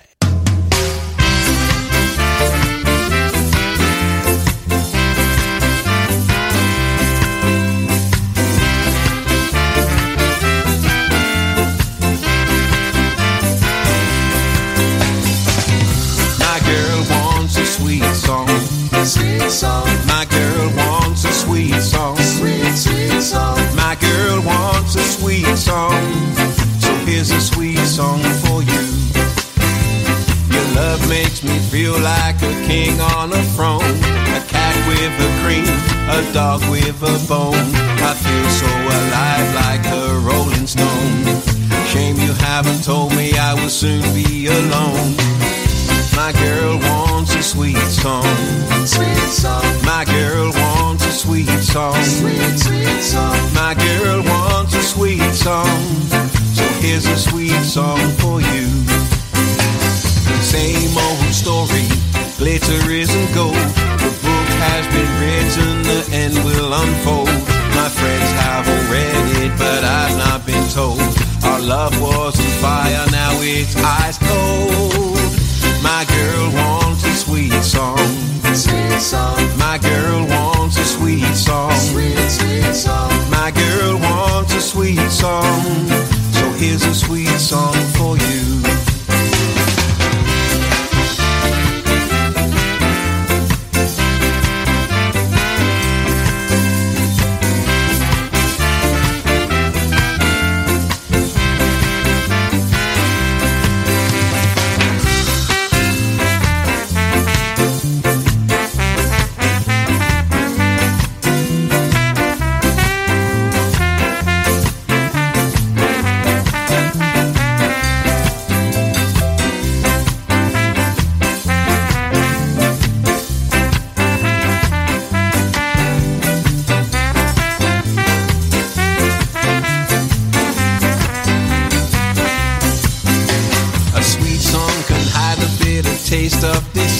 Sweet song, sweet song. My girl wants a sweet song, sweet, sweet song. My girl wants a sweet song, so here's a sweet song for you. Your love makes me feel like a king on a throne, a cat with a cream, a dog with a bone. I feel so alive like a rolling stone. Shame you haven't told me I will soon be alone. My girl wants a sweet song, sweet song. My girl wants a sweet song, sweet, sweet song. My girl wants a sweet song, so here's a sweet song for you. Same old story, glitter isn't gold. The book has been written, the end will unfold. My friends have all read it, but I've not been told. Our love was on fire, now it's ice cold. My girl wants a sweet song, sweet song. My girl wants a sweet song, sweet, sweet song. My girl wants a sweet song, so here's a sweet song for you.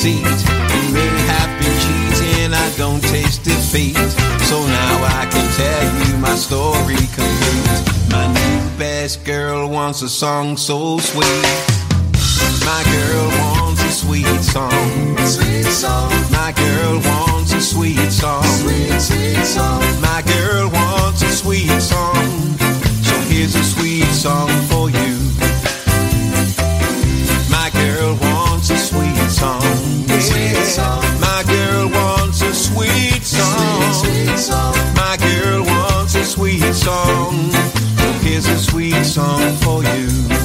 deceit. You may have been cheating, I don't taste defeat. So now I can tell you my story complete. My new best girl wants a song so sweet. My girl wants a sweet song. Sweet song. My girl wants a sweet song. Sweet, sweet song. My girl wants a sweet song. So here's a sweet song for you. My girl wants a sweet song. Sweet song. My girl wants a sweet song. Sweet, sweet song. My girl wants a sweet song. So here's a sweet song for you.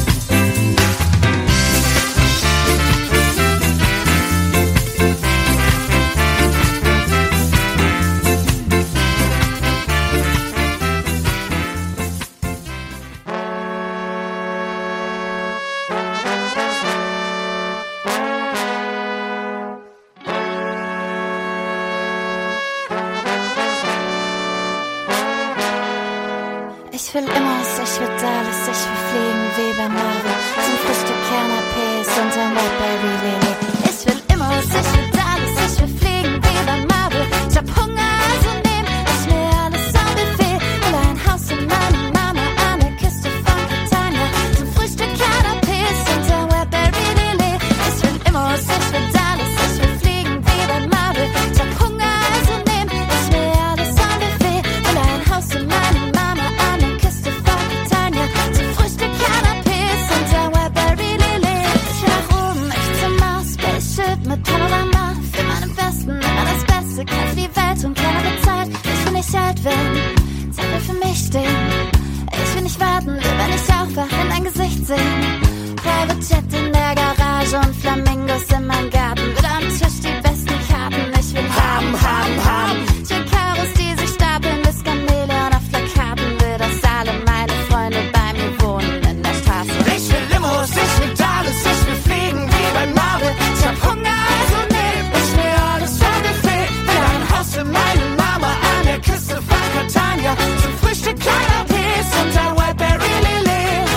Ich will Immos, ich will Dallas, ich will fliegen wie bei Marvel. Zum Frühstück Canapés und ein Whiteberry Lily. Ich will Immos, ich will Dallas, ich will fliegen wie bei Marvel. Ich hab Hunger, also nehm ich mir alles am Buffet. Will ein Haus in meiner Mama an der Küste von Catania. Zum Frühstück Canapés und ein Whiteberry Lily. Ich will Immos, ich will Dallas, ich will fliegen wie bei Marvel. Ich hab Hunger, also nehm ich mir alles am Buffet. Will ein Haus in meiner Mama an der Küste von Catania. Zum Frühstück Canapés und ein Whiteberry Lily. Ich will nach oben, ich zum Mars, Spaceship mit Panorama. Für meinen Besten immer das Beste, kämpf die Welt und keiner bezahlt. Ich will nicht alt werden, Zeit will für mich stehen. Ich will nicht warten, will, wenn ich aufwache, in dein Gesicht sehen. Private Jet in der Garage und Flamingos in meinem Garten. Will am Tisch die besten Karten, ich will haben, haben, haben. Ich will Karos, die sich stapeln, bis Chamäleon auf Plakaten. Will, dass alle meine Freunde bei mir wohnen in der Straße. Ich will Limos, ich will Dallas, ich will fliegen wie bei Marvel. Ich hab Hunger, also nehm ich mir alles vom Buffet. Will ein Haus für meine Mama an der Küste von Catania. Zum Frühstück Canapés und ein Whiteberry Lily.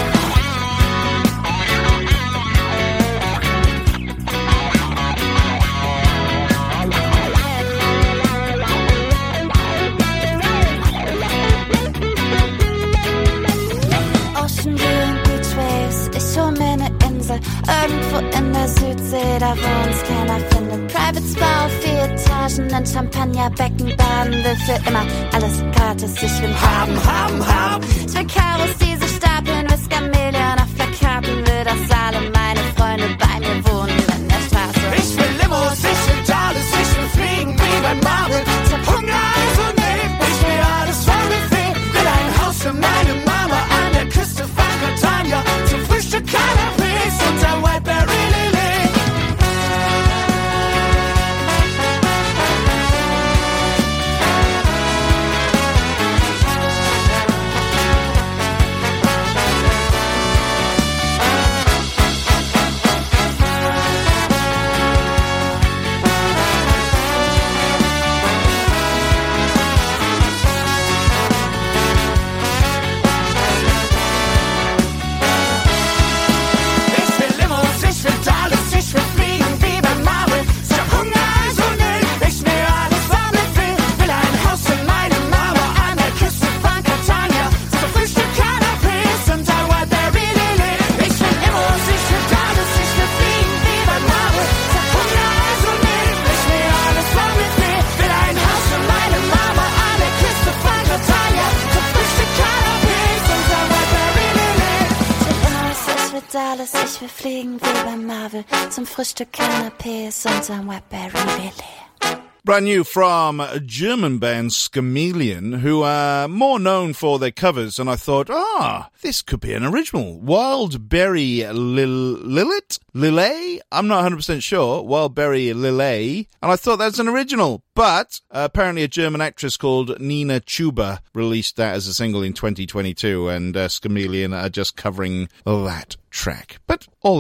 Ocean View und Beach Waves, ich hol mir ne Insel. Irgendwo in der Südsee, da wo uns keiner findet. Private Spa auf 4 Etagen, in Champagnerbecken baden. Will für immer alles gratis, ich will haben, haben, haben. Ich will Karos, die sich stapeln, bis Chamäleon auf Plakaten. Will, dass alle meine Freunde bei mir wohnen in der Straße. Ich will Limos, ich will Dallas, ich will fliegen wie bei Marvel. Ich hab Hunger, also nehm ich mir alles vom Buffet. Will ein Haus für meine Mama an der Küste von Catania. Zum Frühstück Canapés und ein Whiteberry Lily. Ich will Limos, ich will Dallas, ich will fliegen wie bei Marvel. Ich hab Hunger, also nehm ich mir alles vom Buffet. Will ein Haus für meine Mama an der Küste von Catania. Zum Frühstück Canapés und ein Whiteberry Lily. Ich will Limos, ich will Dallas, ich will fliegen wie bei Marvel. Ich hab Hunger, also nehm ich mir alles vom Buffet. Will ein Haus für meine Mama an der Küste von Catania. Zum Frühstück Canapés und ein Whiteberry Lily. Ich will Dallas, ich will fliegen wie bei Marvel. Zum Frühstück Canapés und ein Whiteberry Lily. Brand new from a German band Chameleon, who are more known for their covers, and I thought, this could be an original. Wild Berry Lillet? I'm not 100% sure. Wild Berry Lillet. And I thought that's an original. But apparently a German actress called Nina Chuba released that as a single in 2022, and Chameleon are just covering that track. But all in all,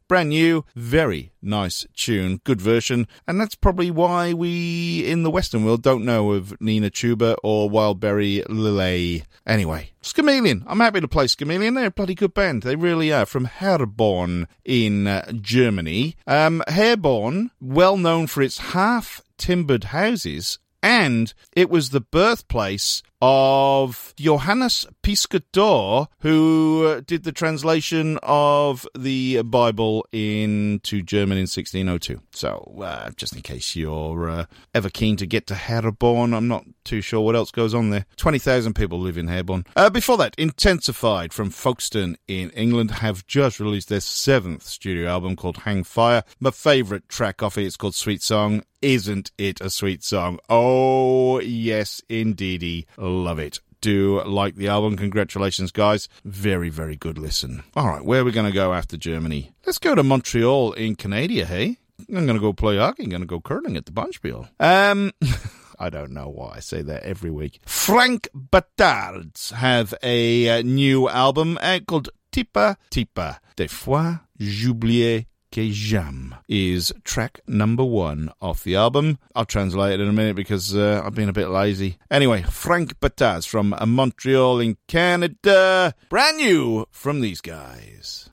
Brand new, very nice tune, good version, and that's probably why we in the Western world don't know of Nina Chuba or Wildberry Lillet. Anyway, Skamelian. I'm happy to play Skamelian. They're a bloody good band. They really are. From Herborn in Germany. Herborn, well known for its half-timbered houses, and it was the birthplace of Johannes Piscator, who did the translation of the Bible into German in 1602. So, just in case you're ever keen to get to Herborn, I'm not too sure what else goes on there. 20,000 people live in Herborn. Before that, Intensified from Folkestone in England have just released their 7th studio album called Hang Fire. My favourite track off it is called Sweet Song. Isn't it a sweet song? Oh, yes, indeedy. Love it. Do like the album. Congratulations, guys. Very, very good listen. All right, where are we going to go after Germany? Let's go to Montreal in Canada, hey? I'm going to go play hockey. I'm going to go curling at the Bunchspiel. I don't know why I say that every week. Frank Batards have a new album called Tipa Tipa. Des fois, j'oubliais que j'aime is track number 1 off the album. I'll translate it in a minute because I've been a bit lazy. Anyway, Frank Batards from Montreal in Canada. Brand new from these guys.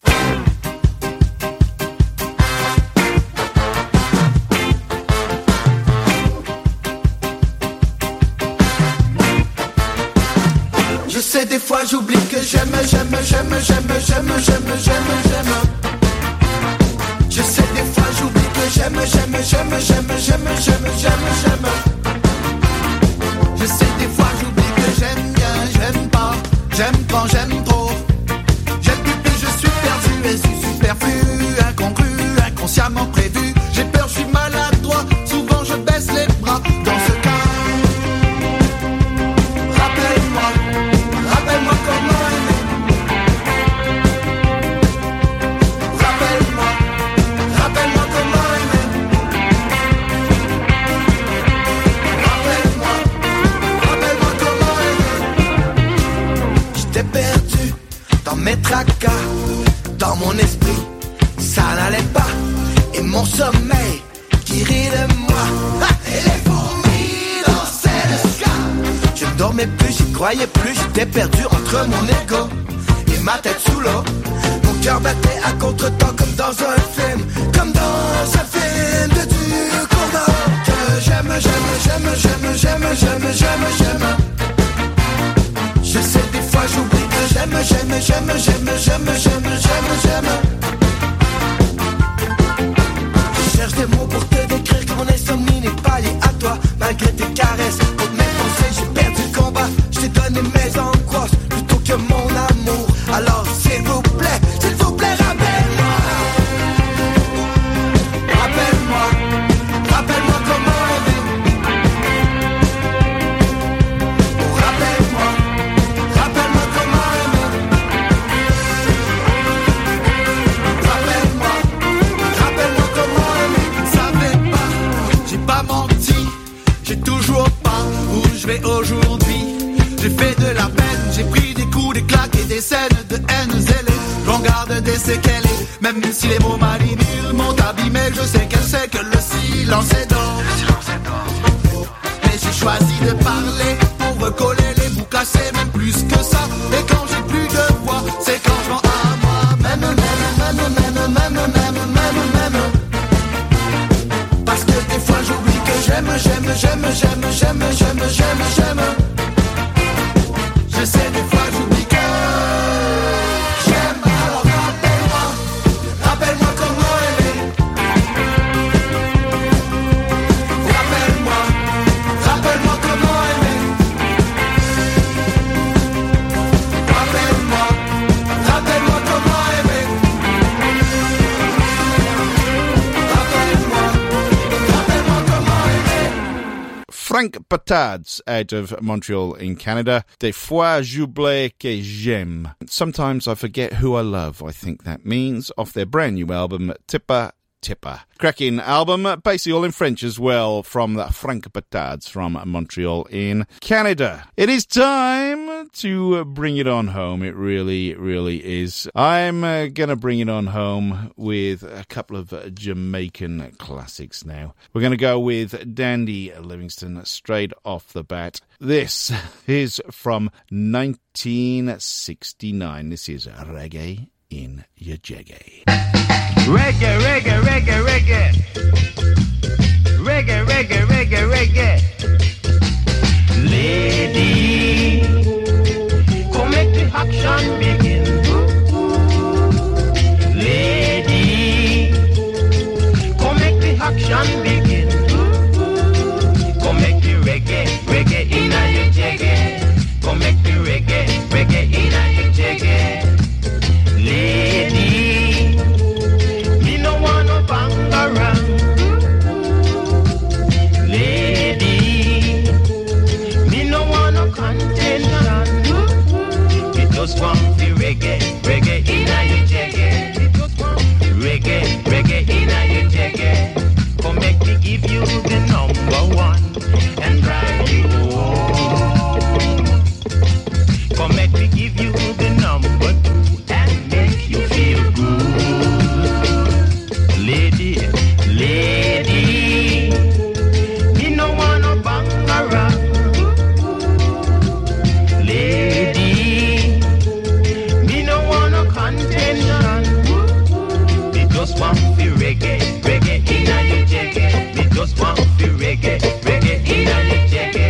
Je sais des fois j'oublie que j'aime. Je sais des fois j'oublie que j'aime. Je sais des fois j'oublie que j'aime bien, j'aime pas, j'aime quand j'aime trop. J'aime plus, je suis perdu et suis superflu, incongru, inconsciemment prévu. J'ai peur, je suis maladroit, souvent je baisse les bras. Dans ce cas, rappelle-moi comment aimer. Rappelle-moi comment aimer. Rappelle-moi comment aimer. J'étais perdu dans mes tracas, dans mon esprit, ça n'allait pas. Et mon sommeil qui rit de moi. Et les fourmis dansaient le ska. Je ne dormais plus, j'y croyais plus, j'étais perdu entre mon ego et ma tête sous l'eau. Mon cœur battait à contre-temps comme dans un film, comme dans un film de Duc Cournot. Que j'aime. Je sais des fois j'oublie que j'aime. Je cherche des mots pour te décrire que mon insomnie n'est pas liée à toi. Malgré tes caresses, contre mes pensées, j'ai perdu le combat. Je t'ai donné mes angoisses plutôt que mon amour. Alors s'il vous plaît, rappelle-moi. Rappelle-moi comment aimer. Oh, rappelle-moi comment aimer. Rappelle-moi comment aimer. Savais pas, j'ai pas menti, j'ai toujours pas où je vais aujourd'hui. J'ai fait de la peine, j'ai pris des coups, des claques et des scènes de haine zélée. J'en garde des séquelles, même si les mots marinés m'ont abîmé. Je sais qu'elle sait que le silence est d'or. Mais j'ai choisi de parler pour recoller les bouts cassés, même plus que ça. Et quand j'ai plus de voix, c'est quand je rends à moi. Même. Parce que des fois j'oublie que j'aime. Je sais des fois j'oublie que j'aime. Alors rappelle-moi comment aimer. Rappelle-moi comment aimer. Rappelle-moi comment aimer. Rappelle-moi comment aimer. Frank Batards out of Montreal in Canada. Des fois j'oublie que j'aime. Sometimes I forget who I love, I think that means, off their brand new album, Tipa Tipper. Cracking album, basically all in French as well, from the Frank Patards from Montreal in Canada. It is time to bring it on home. It really, really is. I'm going to bring it on home with a couple of Jamaican classics now. We're going to go with Dandy Livingston straight off the bat. This is from 1969. This is Reggae in Your Jaggy. Reggae, reggae, reggae, reggae. Reggae, reggae, reggae, reggae. Lady, come make the action begin. Lady, come make the action begin. Come make the reggae, reggae in your jaggy. Come make the reggae, reggae in your jaggy. Lady, me no want no bang around. Lady, me no want no contention. Me just want the reggae, reggae in your jaggy. Me just want reggae, reggae in your jaggy. Come make me give you the number one and drive you home. Come make me give you the number two and make you feel good. Lady, lady, me no want no bang around. Lady, me no want no contention. Me just want the reggae, reggae in your jaggy. Me just want the reggae, reggae in your jaggy.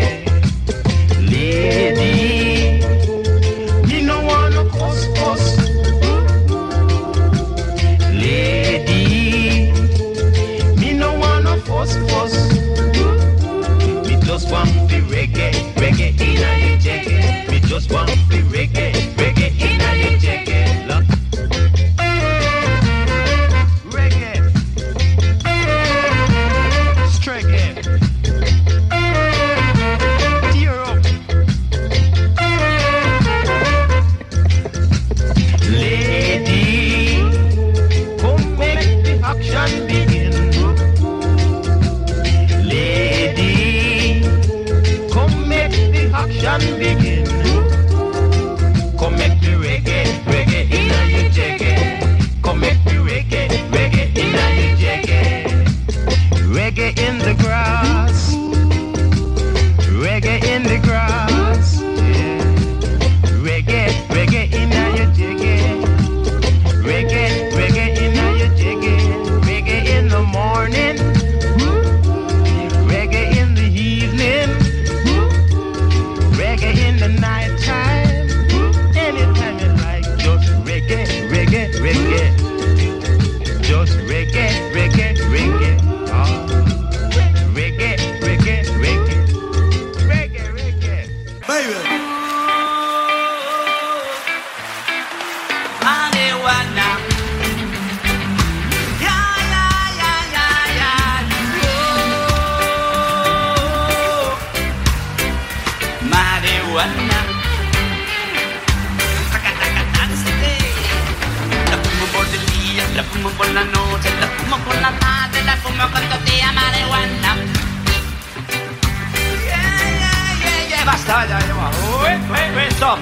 Lady, me no want no cuss. Lady, me no want no fuss. Me just want the reggae, reggae in your jaggy. Me just want the reggae, reggae in your jaggy. Look. Reggae, streggae, tear up. Lady, come make the action begin. Lady, come make the action begin. Come make the reggae, reggae in your jaggy. Come make the reggae, reggae in your jaggy. Reggae in the grass, reggae in the grass. Yeah. Reggae, reggae in your jaggy. Reggae, reggae in your jaggy. Reggae in the morning, reggae in the evening, reggae in the night time. Anytime you like, just reggae, reggae, reggae. Just reggae, reggae, reggae. Reggae, reggae, reggae. Reggae, reggae. Baby. Marijuana. Yeah, yeah, yeah, yeah, yeah. Oh, marijuana. La fumo por el día, la fumo por la noche, la fumo por la tarde, la fumo cuando día marijuana. Yeah, yeah, yeah, yeah. Basta, ya, ya. Wait, stop.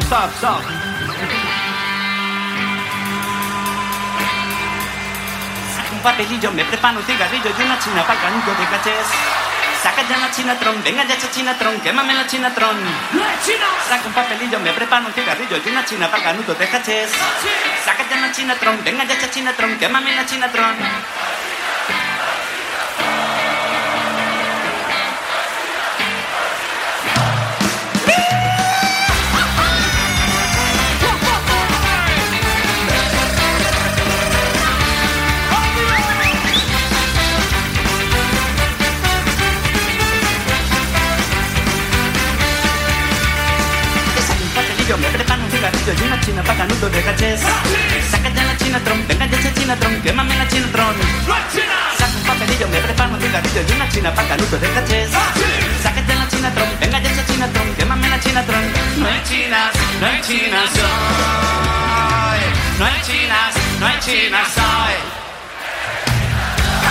Un papelillo, me preparo un cigarrillo y una china para el canuto de cachés. Saca ya la chinatron, venga ya esa chinatron, quémame la chinatron. Saca un papelillo, me preparo un cigarrillo y una china para el canuto de cachés. Saca ya la chinatron, venga ya esa chinatron, quémame la chinatron. Me preparo un cigarrillo y una china para canuto de cachés. Saca ya la chinatron, venga ya esa chinatron, quémame la chinatron. Saca un papelillo, me preparo un cigarrillo y una china para canuto de cachés. Saca ya la chinatron, venga ya esa chinatron, quémame la chinatron. No hay chinas hoy. No hay chinas hoy.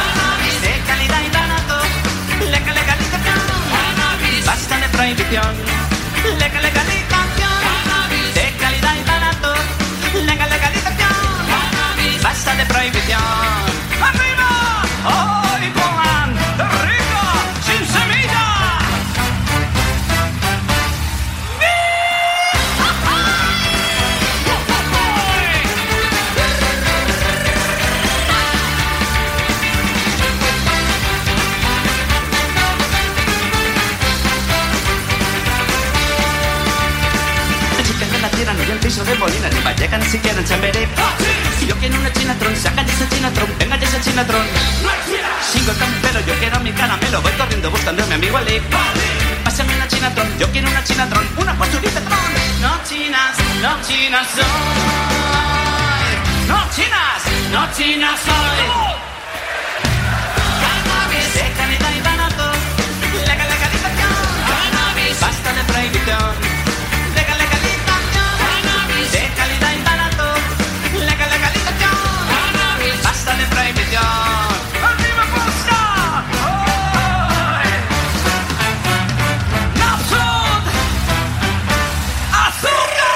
Narciso de Molina, ni Vallecas, ni siquiera en Chamberí. Yo quiero una Chinatron, saca esa Chinatron, venga ya esa Chinatron. Sigo el campero, yo quiero mi caramelo, voy corriendo buscando a mi amigo Ali. Pásame una Chinatron, yo quiero una Chinatron, una posturita tron. No chinas soy. No chinas soy. Cannabis, de calidad y barato, legalización. Cannabis, basta de prohibición. Legalización. Cannabis, de calidad y barato, legalización. Cannabis, basta de prohibición. ¡A mí me gusta! ¡Napsud! ¡Azúcar!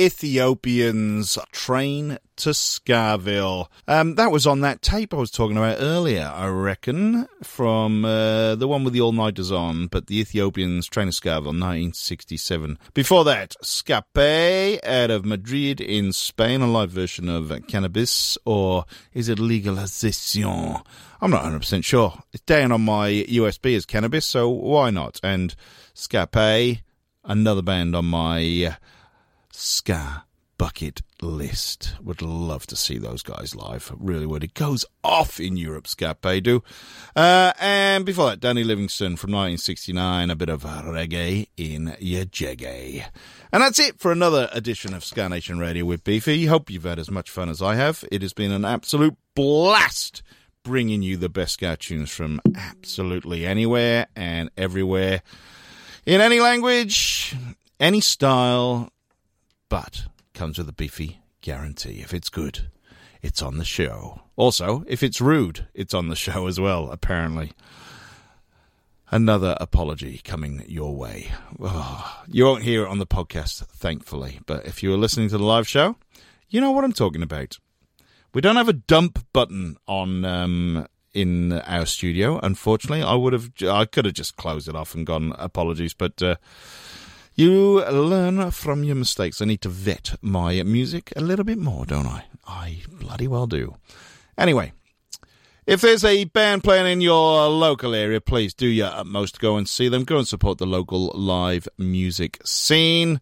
Ethiopians, Train to Scarville. That was on that tape I was talking about earlier, I reckon, from the one with the all-nighters on, but the Ethiopians, Train to Scarville, 1967. Before that, Scape out of Madrid in Spain, a live version of Cannabis, or is it Legalization? I'm not 100% sure. It's down on my USB as Cannabis, so why not? And Scape, another band on my ska bucket list. Would love to see those guys live. Really would. It goes off in Europe, Scape do. And before that, Danny Livingstone from 1969, a bit of reggae in your jeggy. And that's it for another edition of Ska Nation Radio with Beefy. Hope you've had as much fun as I have. It has been an absolute blast bringing you the best ska tunes from absolutely anywhere and everywhere, in any language, any style, but comes with a Beefy guarantee. If it's good, it's on the show. Also, if it's rude, it's on the show as well, apparently. Another apology coming your way. Oh, you won't hear it on the podcast, thankfully, but if you were listening to the live show, you know what I'm talking about. We don't have a dump button on in our studio, unfortunately. I could have just closed it off and gone apologies, but you learn from your mistakes. I need to vet my music a little bit more, don't I? I bloody well do. Anyway, if there's a band playing in your local area, please do your utmost to go and see them. Go and support the local live music scene.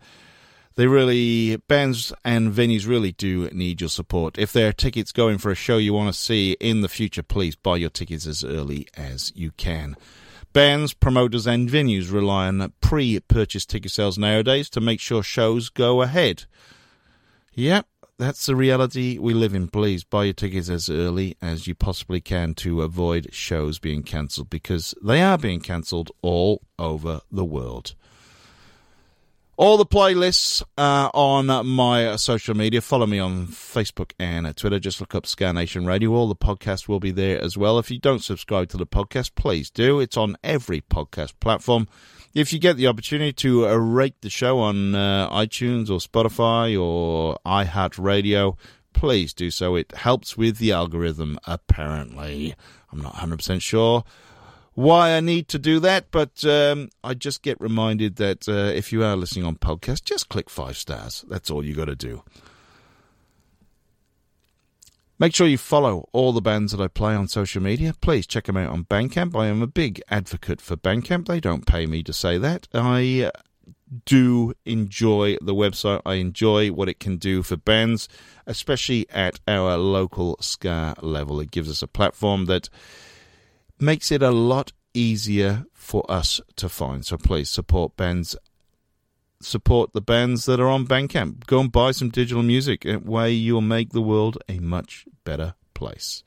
Bands and venues really do need your support. If there are tickets going for a show you want to see in the future, please buy your tickets as early as you can. Bands, promoters and venues rely on pre-purchase ticket sales nowadays to make sure shows go ahead. Yep, that's the reality we live in. Please buy your tickets as early as you possibly can to avoid shows being cancelled, because they are being cancelled all over the world. All the playlists are on my social media. Follow me on Facebook and Twitter. Just look up Ska Nation Radio. All the podcasts will be there as well. If you don't subscribe to the podcast, please do. It's on every podcast platform. If you get the opportunity to rate the show on iTunes or Spotify or iHeartRadio, please do so. It helps with the algorithm, apparently. I'm not 100% sure why I need to do that, but I just get reminded that if you are listening on podcast, just click 5 stars. That's all you got to do. Make sure you follow all the bands that I play on social media. Please check them out on Bandcamp. I am a big advocate for Bandcamp. They don't pay me to say that. I do enjoy the website. I enjoy what it can do for bands, especially at our local ska level. It gives us a platform that makes it a lot easier for us to find. So please support bands. Support the bands that are on Bandcamp. Go and buy some digital music. That way you'll make the world a much better place.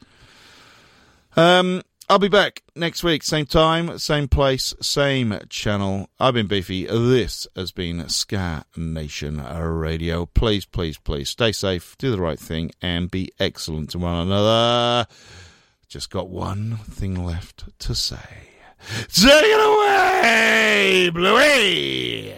I'll be back next week. Same time, same place, same channel. I've been Beefy. This has been Ska Nation Radio. Please, please, please stay safe, do the right thing, and be excellent to one another. Just got one thing left to say. Take it away, Bluey!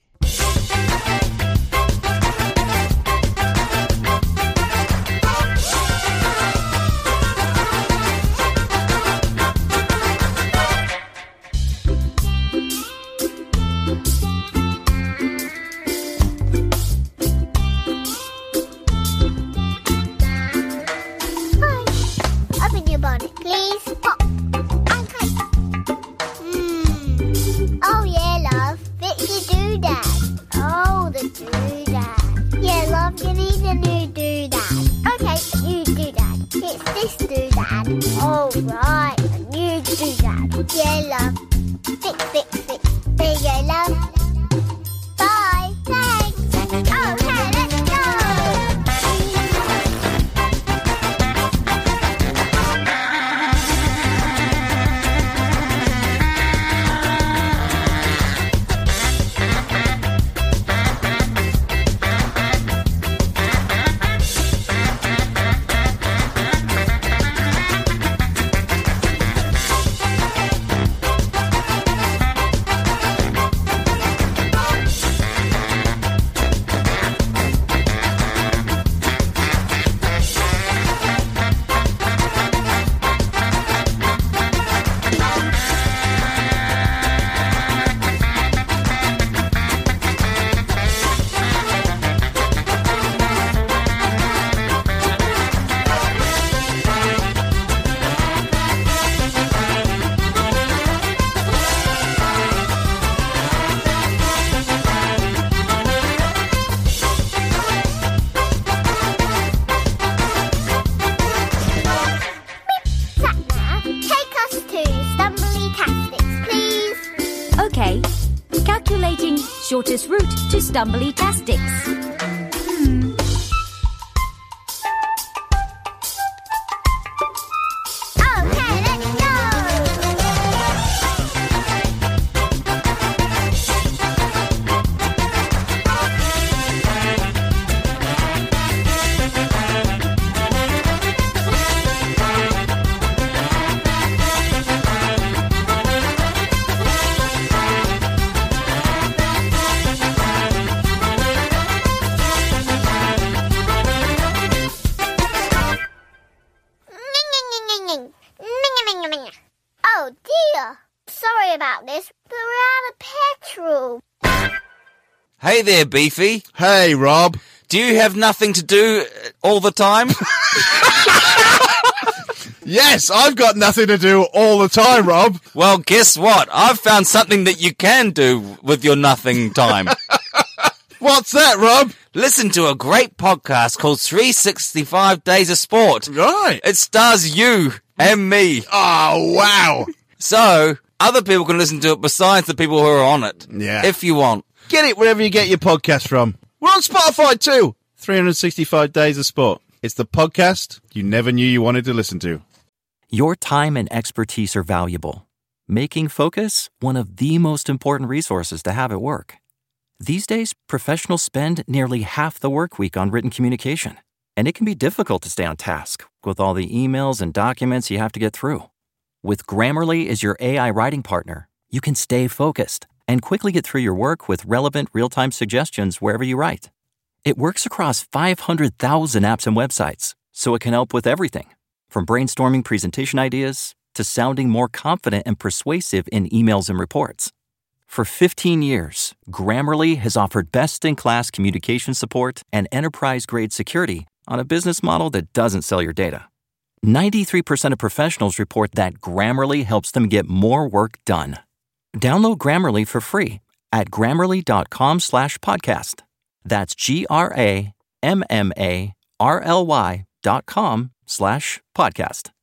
Please pop. Okay. Oh yeah, love. Fix your doodad. Oh, the doodad. Yeah, love, you need a new doodad. Okay, new doodad. It's this doodad. Oh right, a new doodad. Yeah, love. Fix, fix, fix. There you go, love. Bye. Thanks. Okay, let's go. shortest route to Stumbly-tastics. Oh dear. Sorry about this, but we're out of petrol. Hey there, Beefy. Hey, Rob. Do you have nothing to do all the time? Yes, I've got nothing to do all the time, Rob. Well, guess what? I've found something that you can do with your nothing time. What's that, Rob? Listen to a great podcast called 365 Days of Sport. Right. It stars you and me. Oh, wow. So, other people can listen to it besides the people who are on it. Yeah. If you want. Get it wherever you get your podcast from. We're on Spotify too. 365 Days of Sport. It's the podcast you never knew you wanted to listen to. Your time and expertise are valuable, making Focus one of the most important resources to have at work. These days, professionals spend nearly half the work week on written communication, and it can be difficult to stay on task with all the emails and documents you have to get through. With Grammarly as your AI writing partner, you can stay focused and quickly get through your work with relevant real-time suggestions wherever you write. It works across 500,000 apps and websites, so it can help with everything, from brainstorming presentation ideas to sounding more confident and persuasive in emails and reports. For 15 years, Grammarly has offered best-in-class communication support and enterprise-grade security on a business model that doesn't sell your data. 93% of professionals report that Grammarly helps them get more work done. Download Grammarly for free at Grammarly.com/podcast. That's GRAMMARLY.com/podcast.